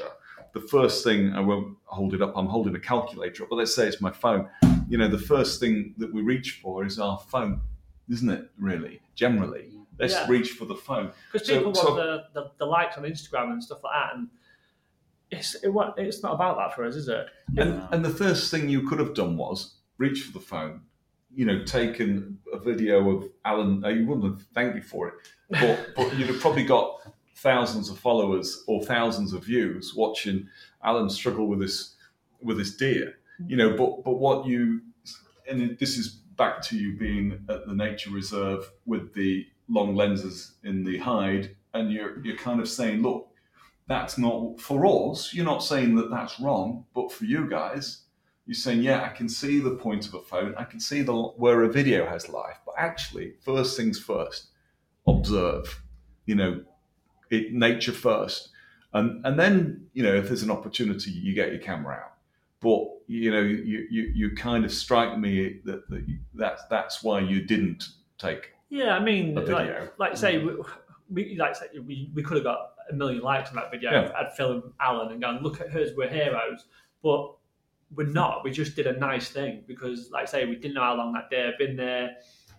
the first thing, I won't hold it up, I'm holding a calculator up, but let's say it's my phone. The first thing that we reach for is our phone, isn't it, really? Generally. Let's reach for the phone. Because people want the likes on Instagram and stuff like that, and it's not about that for us, is it? And the first thing you could have done was reach for the phone, taken a video of Alan. You wouldn't have thanked you for it, but you'd have probably got thousands of followers or thousands of views watching Alan struggle with this deer. But what you, and this is back to you being at the nature reserve with the long lenses in the hide, and you're kind of saying, look, that's not for us. You're not saying that that's wrong, but for you guys, you're saying, yeah, I can see the point of a phone. I can see where a video has life, but actually, first things first, observe. Nature first, and then if there's an opportunity, you get your camera out. But you kind of strike me that's why you didn't take. Yeah, I mean, a video. like say we could have got 1 million likes on that video. Yeah. I'd film Alan and gone, look at us, we're heroes. But we're not. We just did a nice thing because, like I say, we didn't know how long that day had been there,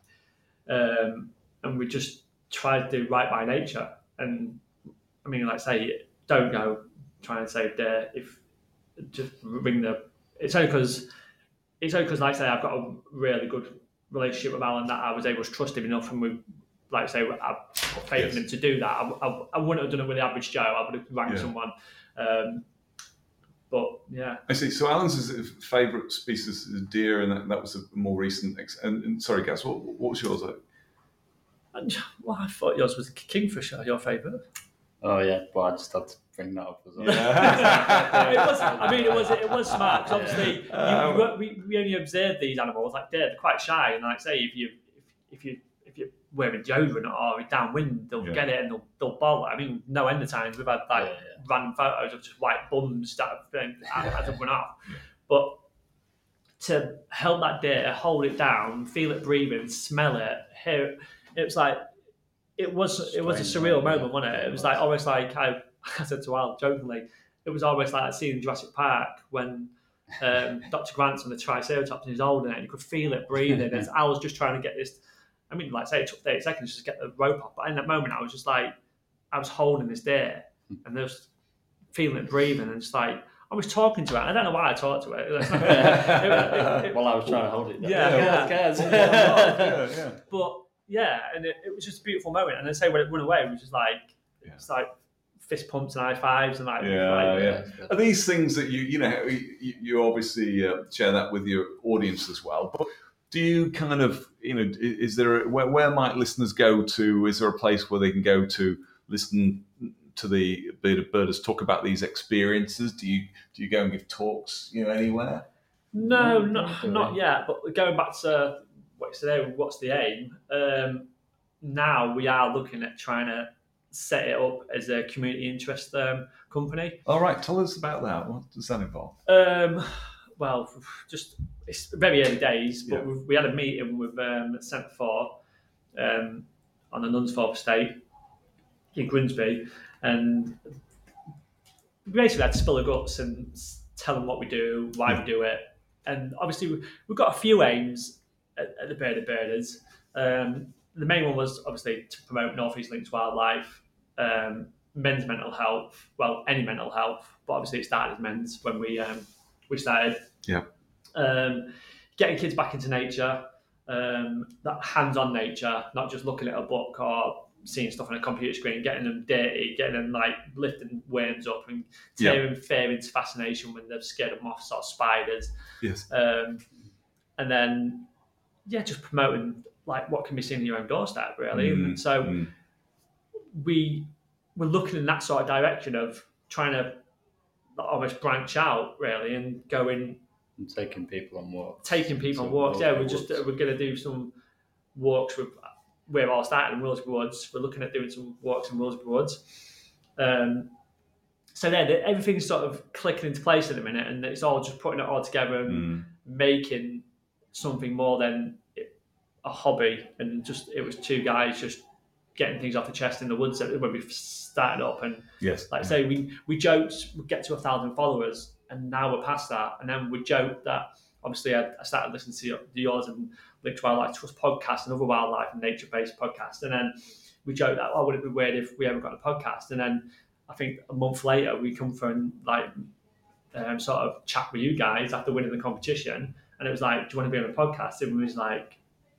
and we just tried to do right by nature. And I mean, like I say, don't go try and save deer. If just ring the. It's only because, like I say, I've got a really good relationship with Alan that I was able to trust him enough, and we, like I say, I put faith in him to do that. I wouldn't have done it with the average Joe. I would have rang someone. But yeah, I see. So Alan's favourite species is deer, and that was a more recent. And sorry, Gaz, what was yours? Well, I thought yours was kingfisher. Your favourite? Oh yeah, but I just had to bring that up as well. It was smart because obviously we only observed these animals like they're quite shy, and like say if you're wearing deodorant or downwind, they'll get it and they'll bowl. I mean, no end of times we've had random photos of just white bums that as it went off, but to help that deer, hold it down, feel it breathing, smell it, hear it, it was like. It was a surreal moment, wasn't it? It was like almost like I said to Al jokingly, it was almost like seeing Jurassic Park when Dr. Grant's on the Triceratops and he's holding it and you could feel it breathing. And I was just trying to get this. I mean, like say it took 30 seconds just to get the rope off, but in that moment I was just like, I was holding this deer and just feeling it breathing and just like I was talking to it. I don't know why I talked to it. Well, I was trying to hold it. Yeah. But. Yeah, and it was just a beautiful moment. And then say when it went away, it was just like it's like fist pumps and high fives and like Are these things that you obviously share that with your audience as well? But do you kind of is there where might listeners go to? Is there a place where they can go to listen to the Bearded Birders talk about these experiences? Do you go and give talks anywhere? No, not yet. But going back to. What's the aim? Now we are looking at trying to set it up as a community interest company. All right, tell us about that. What does that involve? Well, just it's very early days, but we had a meeting with Centre for on the Nunsthorpe estate in Grimsby, and we basically had to spill the guts and tell them what we do, why we do it, and obviously we've got a few aims. At the Bearded Birders. The main one was obviously to promote North East Links wildlife, men's mental health, well, any mental health, but obviously it started as men's when we started. Yeah. Getting kids back into nature, that hands-on nature, not just looking at a book or seeing stuff on a computer screen, getting them dirty, getting them like lifting worms up and tearing fear into fascination when they're scared of moths or spiders. Yes. And then just promoting like what can be seen in your own doorstep, really. And so we were looking in that sort of direction of trying to almost branch out, really, and going and taking people on walks. Yeah, we're going to do some walks with. We're all starting in Willesby Woods. We're looking at doing some walks in Willesby Woods. So then everything's sort of clicking into place at the minute, and it's all just putting it all together and making something more than a hobby. And just it was two guys just getting things off the chest in the woods when we started up. And Yes. like I say, we joked we'd get to 1,000 followers, and now we're past that. And then we joked that obviously I started listening to yours and Link to Wildlife Trust podcast, another wildlife and nature-based podcast. And then we joked that, would it be weird if we ever got a podcast? And then I think a month later we come from sort of chat with you guys after winning the competition, and it was like, do you want to be on a podcast? And we was like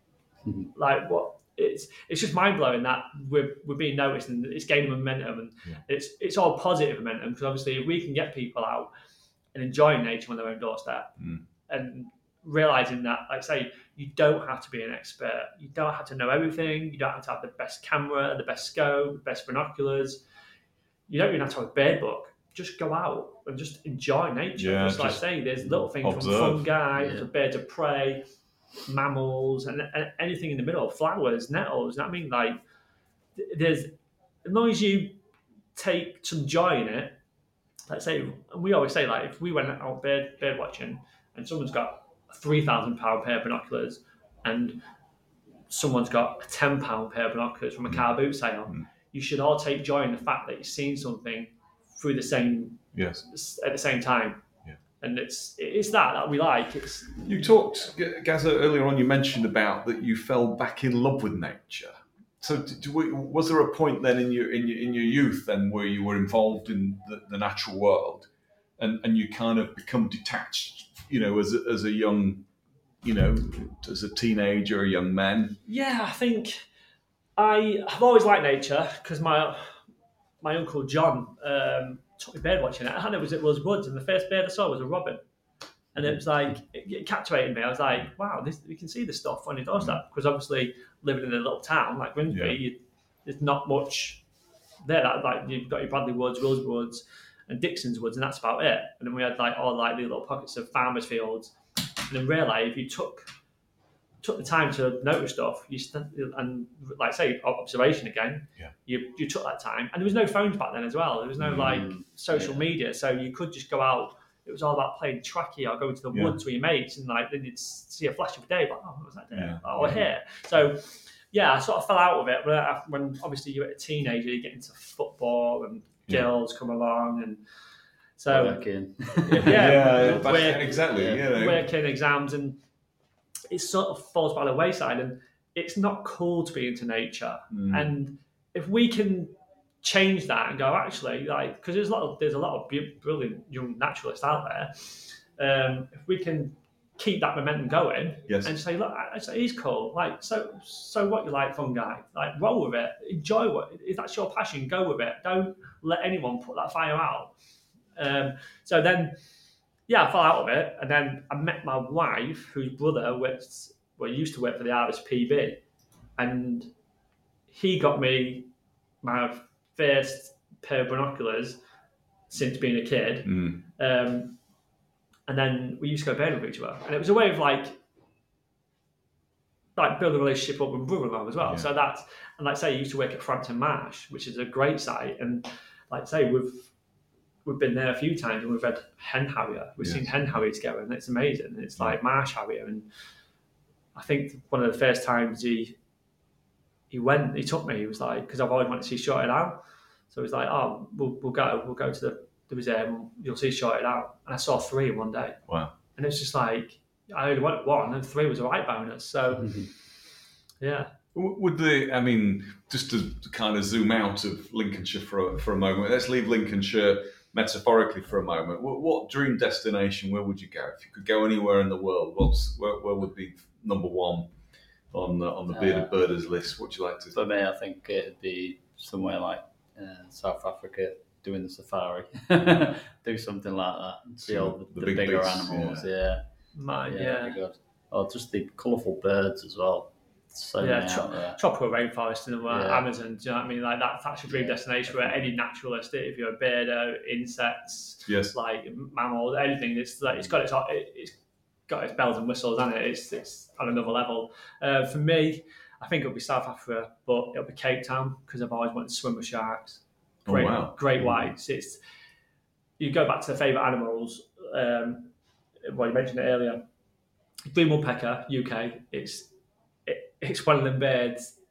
what? It's just mind blowing that we're being noticed and it's gaining momentum, and it's all positive momentum, because obviously if we can get people out and enjoying nature on their own doorstep and realizing that, like I say, you don't have to be an expert, you don't have to know everything, you don't have to have the best camera, the best scope, the best binoculars, you don't even have to have a bird book. Just go out and just enjoy nature. Just like I say, there's little things from fungi to birds of prey, mammals, and anything in the middle, flowers, nettles. I mean, like, there's, as long as you take some joy in it, let's say, and we always say, like, if we went out bird watching and someone's got a £3,000 pair of binoculars and someone's got a £10 pair of binoculars from a car boot sale, you should all take joy in the fact that you're seeing something through the same at the same time. And it's that we like. You talked, Gazza, earlier on, you mentioned about that you fell back in love with nature. So was there a point then in your youth then where you were involved in the natural world and you kind of become detached, as a young, as a teenager, a young man? Yeah, I think I've always liked nature, because my uncle John took me bird watching it, and it was woods, and the first bird I saw was a robin, and it was like it captivated me. I was like, wow, we can see this stuff on your doorstep, because obviously living in a little town like Grimsby, there's not much there. Like, you've got your Bradley Woods, Willsborough Woods, and Dixon's Woods, and that's about it. And then we had like all like these little pockets of farmers' fields, and then realised if you took the time to notice stuff, and like say observation again, you took that time, and there was no phones back then as well. There was no like social media, so you could just go out. It was all about playing tracky or going to the woods with your mates, and like then you'd see a flash of a day, but what was that there? We're here. So I sort of fell out of it. But when obviously you're a teenager, you get into football and girls come along, and so working, working, exams, and it sort of falls by the wayside, and it's not cool to be into nature. And if we can change that and go, actually, like, because there's a lot of brilliant young naturalists out there, if we can keep that momentum going and say, look, actually, he's cool. Like, so what, you like fungi? Like, roll with it, enjoy if that's your passion, go with it. Don't let anyone put that fire out. So then, I fell out of it, and then I met my wife, whose brother used to work for the RSPB, and he got me my first pair of binoculars since being a kid. And then we used to go birding with each other, and it was a way of like building a relationship up with brother-in-law as well. So that's, and like I say, he used to work at Frampton Marsh, which is a great site, and like I say, we've been there a few times, and we've had hen harrier. We've seen hen harrier together, and it's amazing. It's like marsh harrier, and I think one of the first times he took me. He was like, because I've always wanted to see Shorted Owl, so he was like, "Oh, we'll go to the museum. You'll see Shorted Owl." And I saw 3 in one day. Wow! And it's just like I only wanted 1, and 3 was a right bonus. So Would just to kind of zoom out of Lincolnshire for a moment, let's leave Lincolnshire metaphorically for a moment. What dream destination, where would you go? If you could go anywhere in the world, where would be number 1 on the Bearded Birders list? What would you like to? For me, I think it'd be somewhere like South Africa, doing the safari. Do something like that and see all the bigger beasts, animals. Be good. Or just the colourful birds as well. So tropical rainforest in the Amazon. Do you know what I mean? Like that's a dream destination where any naturalist, if you're a birder, insects, like mammals, anything, it's got its bells and whistles, and it's on another level. For me, I think it'll be South Africa, but it'll be Cape Town, because I've always wanted to swim with sharks. Great whites. You go back to the favourite animals. Well, you mentioned it earlier. Green woodpecker, UK. It's one of them birds.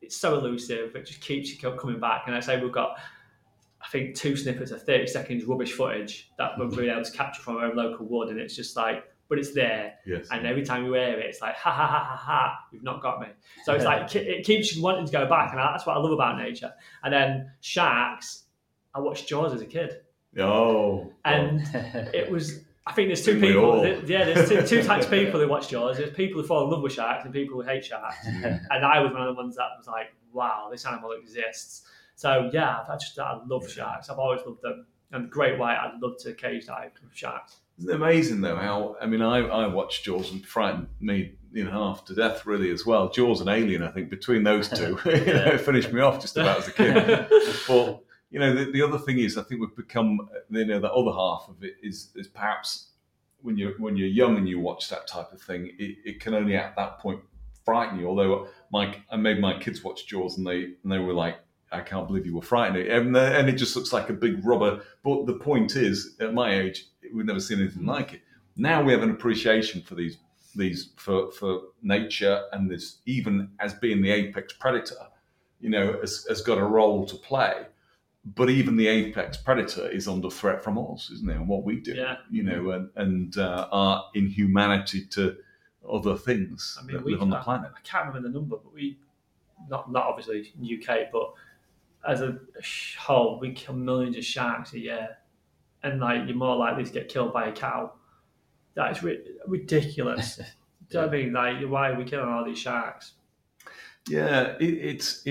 it's so elusive. It just keeps you coming back. And I say we've got, I think, 2 snippets of 30 seconds rubbish footage that we've been able to capture from our local wood, and it's just like, but it's there. Yes. And every time you hear it, it's like, ha ha ha ha ha, you've not got me. So it's like, it keeps you wanting to go back, and that's what I love about nature. And then sharks, I watched Jaws as a kid. Oh. And it was, I think there's two people. There's two types of people who watch Jaws. There's people who fall in love with sharks and people who hate sharks. And I was one of the ones that was like, wow, this animal exists. So yeah, I love sharks. I've always loved them. And great white, I'd love to cage dive with sharks. Isn't it amazing though how, I mean, I watched Jaws and frightened me half to death really as well. Jaws and Alien, I think, between those two, it finished me off just about as a kid. But the other thing is, I think we've become, the other half of it is perhaps when you're young and you watch that type of thing, it can only at that point frighten you. Although I made my kids watch Jaws and they were like, I can't believe you were frightened, and it just looks like a big rubber. But the point is, at my age, we've never seen anything like it. Now we have an appreciation for these for nature, and this, even as being the apex predator, has got a role to play. But even the apex predator is under threat from us, isn't it? And what we do, and our inhumanity to other things that live on the planet. I can't remember the number, but we, not obviously UK, but as a whole, we kill millions of sharks a year, and like you're more likely to get killed by a cow. That's ridiculous. Do you know what I mean? Like, why are we killing all these sharks? Yeah, it's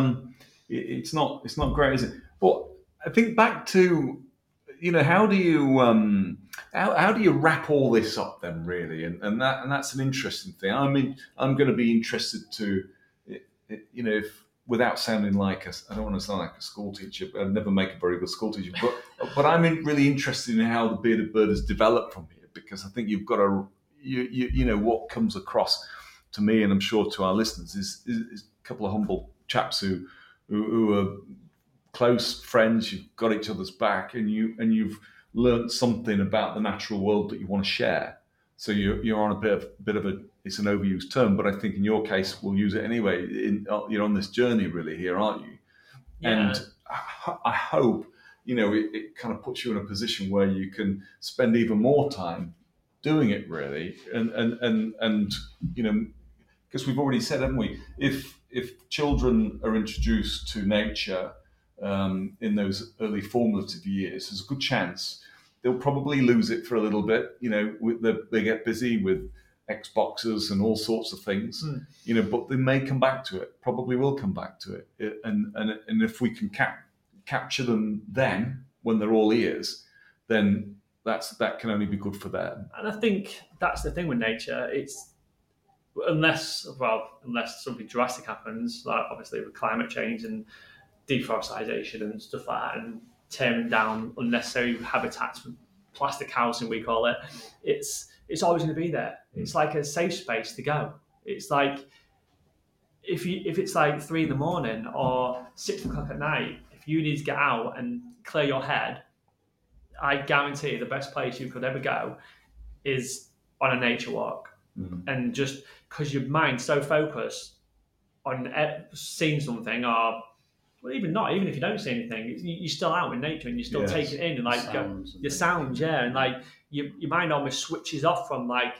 not great, is it? But I think back to, how do you wrap all this up then, really? And that's an interesting thing. I mean, I'm going to be interested to, if, without sounding like I don't want to sound like a school teacher, but I'd never make a very good school teacher. But I'm really interested in how the bearded bird has developed from here, because I think you've got what comes across to me, and I'm sure to our listeners, is a couple of humble chaps who are close friends. You've got each other's back, and you've learned something about the natural world that you want to share. So you're on a bit of a, it's an overused term, but I think in your case we'll use it anyway. You're on this journey really here, aren't you? Yeah. And I hope it kind of puts you in a position where you can spend even more time doing it really, and because we've already said, haven't we? If children are introduced to nature in those early formative years, there's a good chance they'll probably lose it for a little bit. They get busy with Xboxes and all sorts of things. But they may come back to it. Probably will come back to it. And if we can capture them then, when they're all ears, then that can only be good for them. And I think that's the thing with nature. It's unless something drastic happens, like obviously with climate change and deforestation and stuff like that, and tearing down unnecessary habitats, plastic housing we call it, it's always going to be there. It's like a safe space to go. It's like if it's like 3 a.m. or 6 o'clock at night, if you need to get out and clear your head, I guarantee the best place you could ever go is on a nature walk. And just because your mind's so focused on seeing something, or well, even if you don't see anything, you're still out in nature and you're still taking it in, and like your sounds, and like your mind almost switches off from like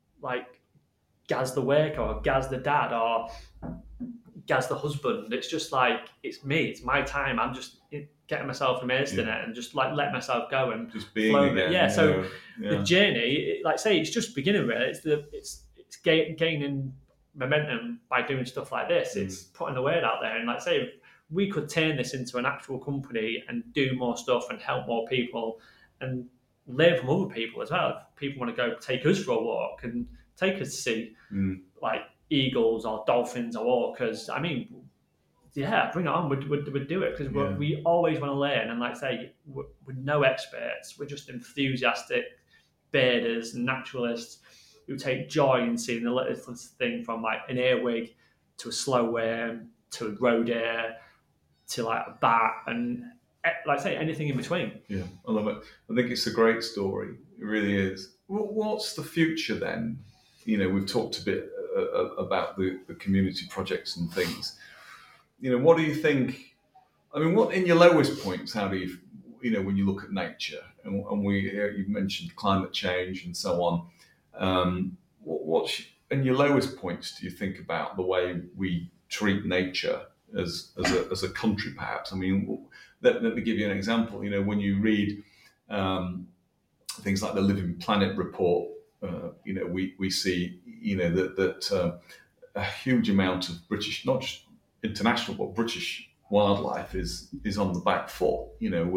Gaz the wake or Gaz the dad or Gaz the husband. It's just like, it's me, it's my time. I'm just getting myself immersed in it and just like let myself go and just being again. The journey, like say, it's just beginning really. It's gaining momentum by doing stuff like this. It's putting the word out there, and like say, we could turn this into an actual company and do more stuff and help more people and learn from other people as well. If people want to go take us for a walk and take us to see like eagles or dolphins or orcas, I mean, bring it on. We'd do it, because we always want to learn. And like say, we're no experts. We're just enthusiastic birders and naturalists who take joy in seeing the littlest thing, from like an earwig to a slow worm to a roe deer to like a bat, and like say anything in between. Yeah, I love it. I think it's a great story. It really is. What's the future then? We've talked a bit about the community projects and things. what do you think? I mean, what in your lowest points? How do you, when you look at nature, and you mentioned climate change and so on. What in your lowest points do you think about the way we treat nature as a country? Perhaps. I mean, let me give you an example. When you read things like the Living Planet report, we see that a huge amount of British, not just international, but British wildlife is on the back foot.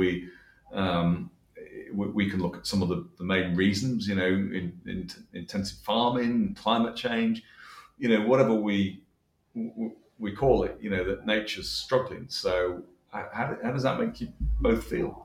We can look at some of the main reasons, in intensive farming, climate change, whatever we call it, that nature's struggling. So how does that make you both feel?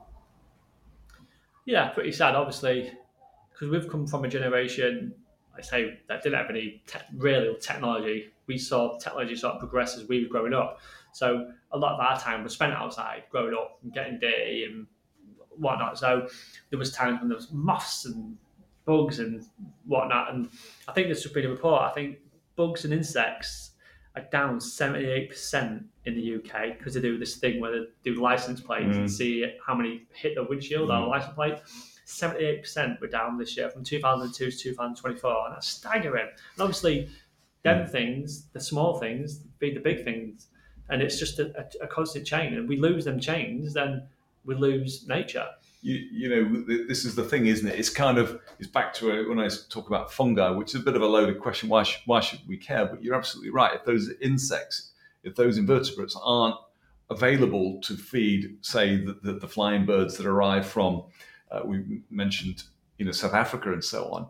Yeah, pretty sad, obviously, because we've come from a generation, I say, that didn't have any real technology. We saw technology sort of progress as we were growing up. So a lot of our time was spent outside, growing up and getting dirty and whatnot. So there was times when there was moths and bugs and whatnot. And I think there's been a report, I think bugs and insects are down 78% in the UK because they do this thing where they do license plates and see how many hit the windshield on a license plate. 78% were down this year from 2002 to 2024, and that's staggering. And obviously, them things, the small things, feed the big things, and it's just a constant chain. And we lose them chains, then we lose nature. This is the thing, isn't it? It's back to when I talk about fungi, which is a bit of a loaded question. Why should we care? But you're absolutely right. If those insects, if those invertebrates aren't available to feed, say, the flying birds that arrive from, we mentioned, South Africa and so on,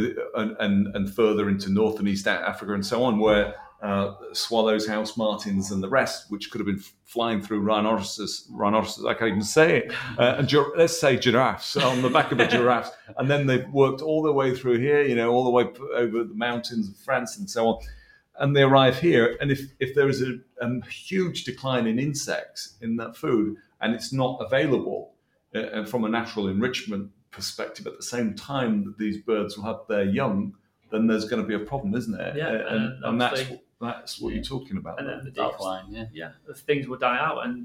and further into North and East Africa and so on, where swallows, house martins, and the rest, which could have been flying through rhinoceroses, I can't even say it, and let's say giraffes, on the back of a giraffe, and then they've worked all their way through here, all the way over the mountains of France and so on, and they arrive here, and if there is a huge decline in insects in that food, and it's not available, and from a natural enrichment perspective, at the same time that these birds will have their young, then there's going to be a problem, isn't there? Yeah, and that's what you're talking about. And then the decline, the things will die out, and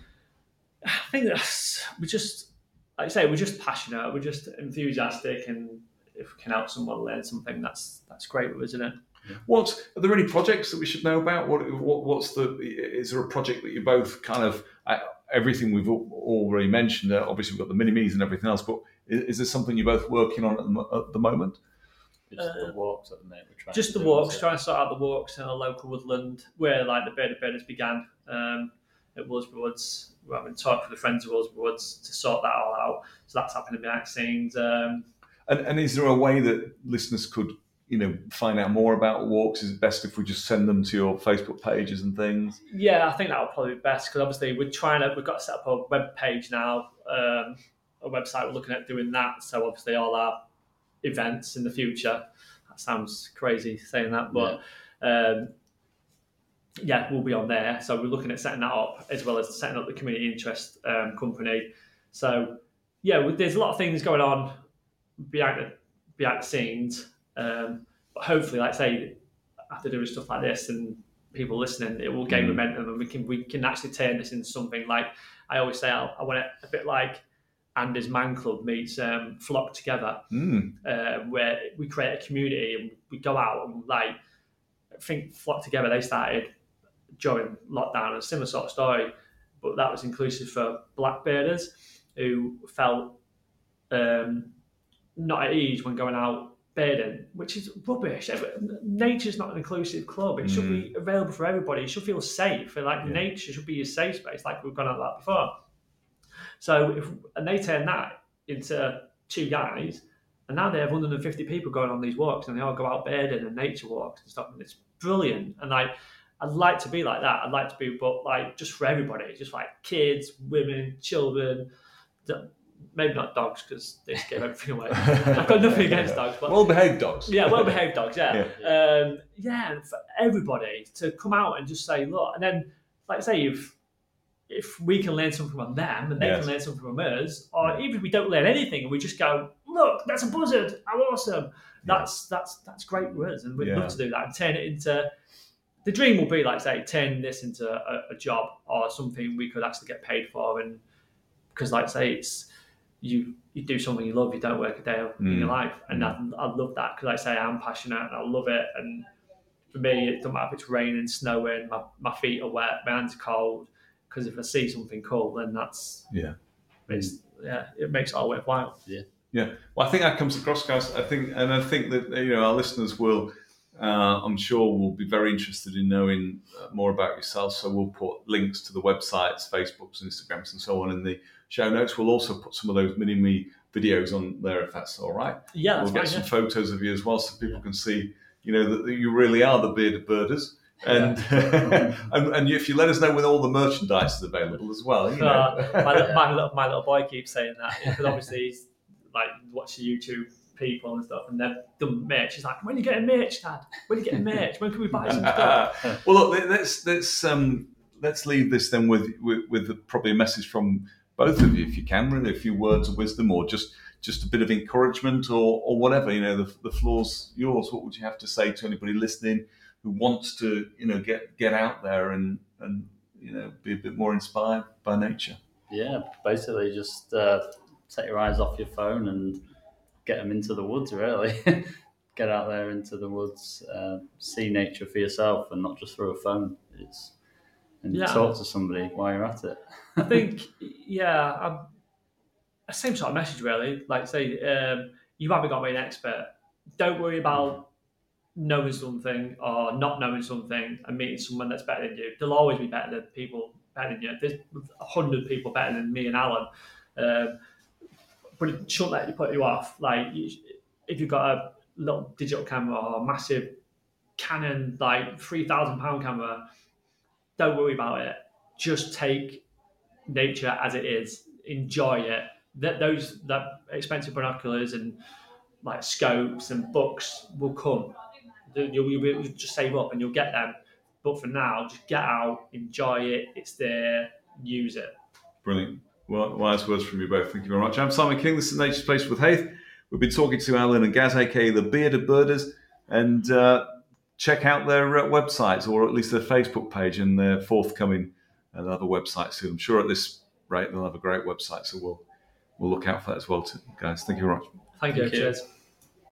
I think we're just passionate, we're just enthusiastic, and if we can help someone learn something, that's great, isn't it? Yeah. Are there any projects that we should know about? Is there a project that you both kind of, everything we've already mentioned, obviously we've got the mini-me's and everything else, but is there something you're both working on at the moment? Just the walks at the minute. Just the walks, trying to sort out the walks in a local woodland where like the Bearded Birders began at Woolsby Woods. We're having talk with the Friends of Woolsby Woods to sort that all out. So that's happening behind the scenes. And is there a way that listeners could, find out more about walks? Is it best if we just send them to your Facebook pages and things? Yeah, I think that would probably be best, because obviously we've got to set up a web page now, a website. We're looking at doing that. So obviously all our events in the future. That sounds crazy saying that, but we'll be on there. So we're looking at setting that up, as well as setting up the community interest company. So there's a lot of things going on behind the scenes. But hopefully, like I say, after doing stuff like this and people listening, it will gain momentum, and we can actually turn this into something like, I always say, I want it a bit like Andy's Man Club meets Flock Together, where we create a community and we go out and I think Flock Together, they started during lockdown, a similar sort of story, but that was inclusive for black birders who felt not at ease when going out birding, which is rubbish. Nature's not an inclusive club. It should be available for everybody. You should feel safe. And nature should be your safe space, like we've gone on that before. So and they turn that into two guys, and now they have 150 people going on these walks, and they all go out birding and nature walks and stuff, and it's brilliant. And I'd like to be like that. I'd like to be, but like just for everybody, just like kids, women, children. Maybe not dogs, because they just give everything away. I've got nothing against dogs, but well-behaved dogs. Yeah, well-behaved dogs. Yeah. And for everybody to come out and just say, look, and then like say if we can learn something from them and they can learn something from us, or even if we don't learn anything and we just go, look, that's a buzzard, how awesome. That's great for us, and we'd love to do that and turn it into the dream will be, like say, turn this into a job or something we could actually get paid for, and because like say it's you do something you love, you don't work a day in your life, and I love that because like say I'm passionate and I love it, and for me it doesn't matter if it's raining, snowing, my feet are wet, my hands are cold, because if I see something cool, then that's it makes it all worthwhile. Yeah, well, I think that comes across, guys. I think that our listeners will, I'm sure, will be very interested in knowing more about yourself. So we'll put links to the websites, Facebooks, and Instagrams, and so on in the show notes. We'll also put some of those mini-me videos on there, if that's all right. Yeah, we'll get some photos of you as well, so people can see, that you really are the bearded birders. And and if you let us know when all the merchandise is available as well. My little boy keeps saying that because obviously he's like watching YouTube people and stuff, and they've done merch. He's like, "When are you getting merch, Dad? When are you getting merch? When can we buy some stuff?" Well, look, let's leave this then with probably a message from both of you, if you can, really, a few words of wisdom or just a bit of encouragement or whatever. The floor's yours. What would you have to say to anybody listening who wants to, get out there and be a bit more inspired by nature? Yeah, basically just take your eyes off your phone and get them into the woods, really. Get out there into the woods, see nature for yourself and not just through a phone. Talk to somebody while you're at it. I think, same sort of message, really. Like, say, you haven't got to be an expert. Don't worry about knowing something or not knowing something and meeting someone that's better than you. There'll always be people better than you. There's 100 people better than me and Alan. But it shouldn't let you put you off. Like, if you've got a little digital camera or a massive Canon, like £3,000 camera, don't worry about it. Just take nature as it is. Enjoy it. That expensive binoculars and like scopes and books will come. You'll just save up and you'll get them. But for now, just get out, enjoy it. It's there. Use it. Brilliant. Well, wise words from you both. Thank you very much. I'm Simon King. This is Nature's Place with Haith. We've been talking to Alan and Gaz, aka the Bearded Birders, and check out their websites, or at least their Facebook page, and their forthcoming and other websites soon. I'm sure at this rate they'll have a great website, so we'll look out for that as well, too, guys. Thank you very much. Thank you. Cheers.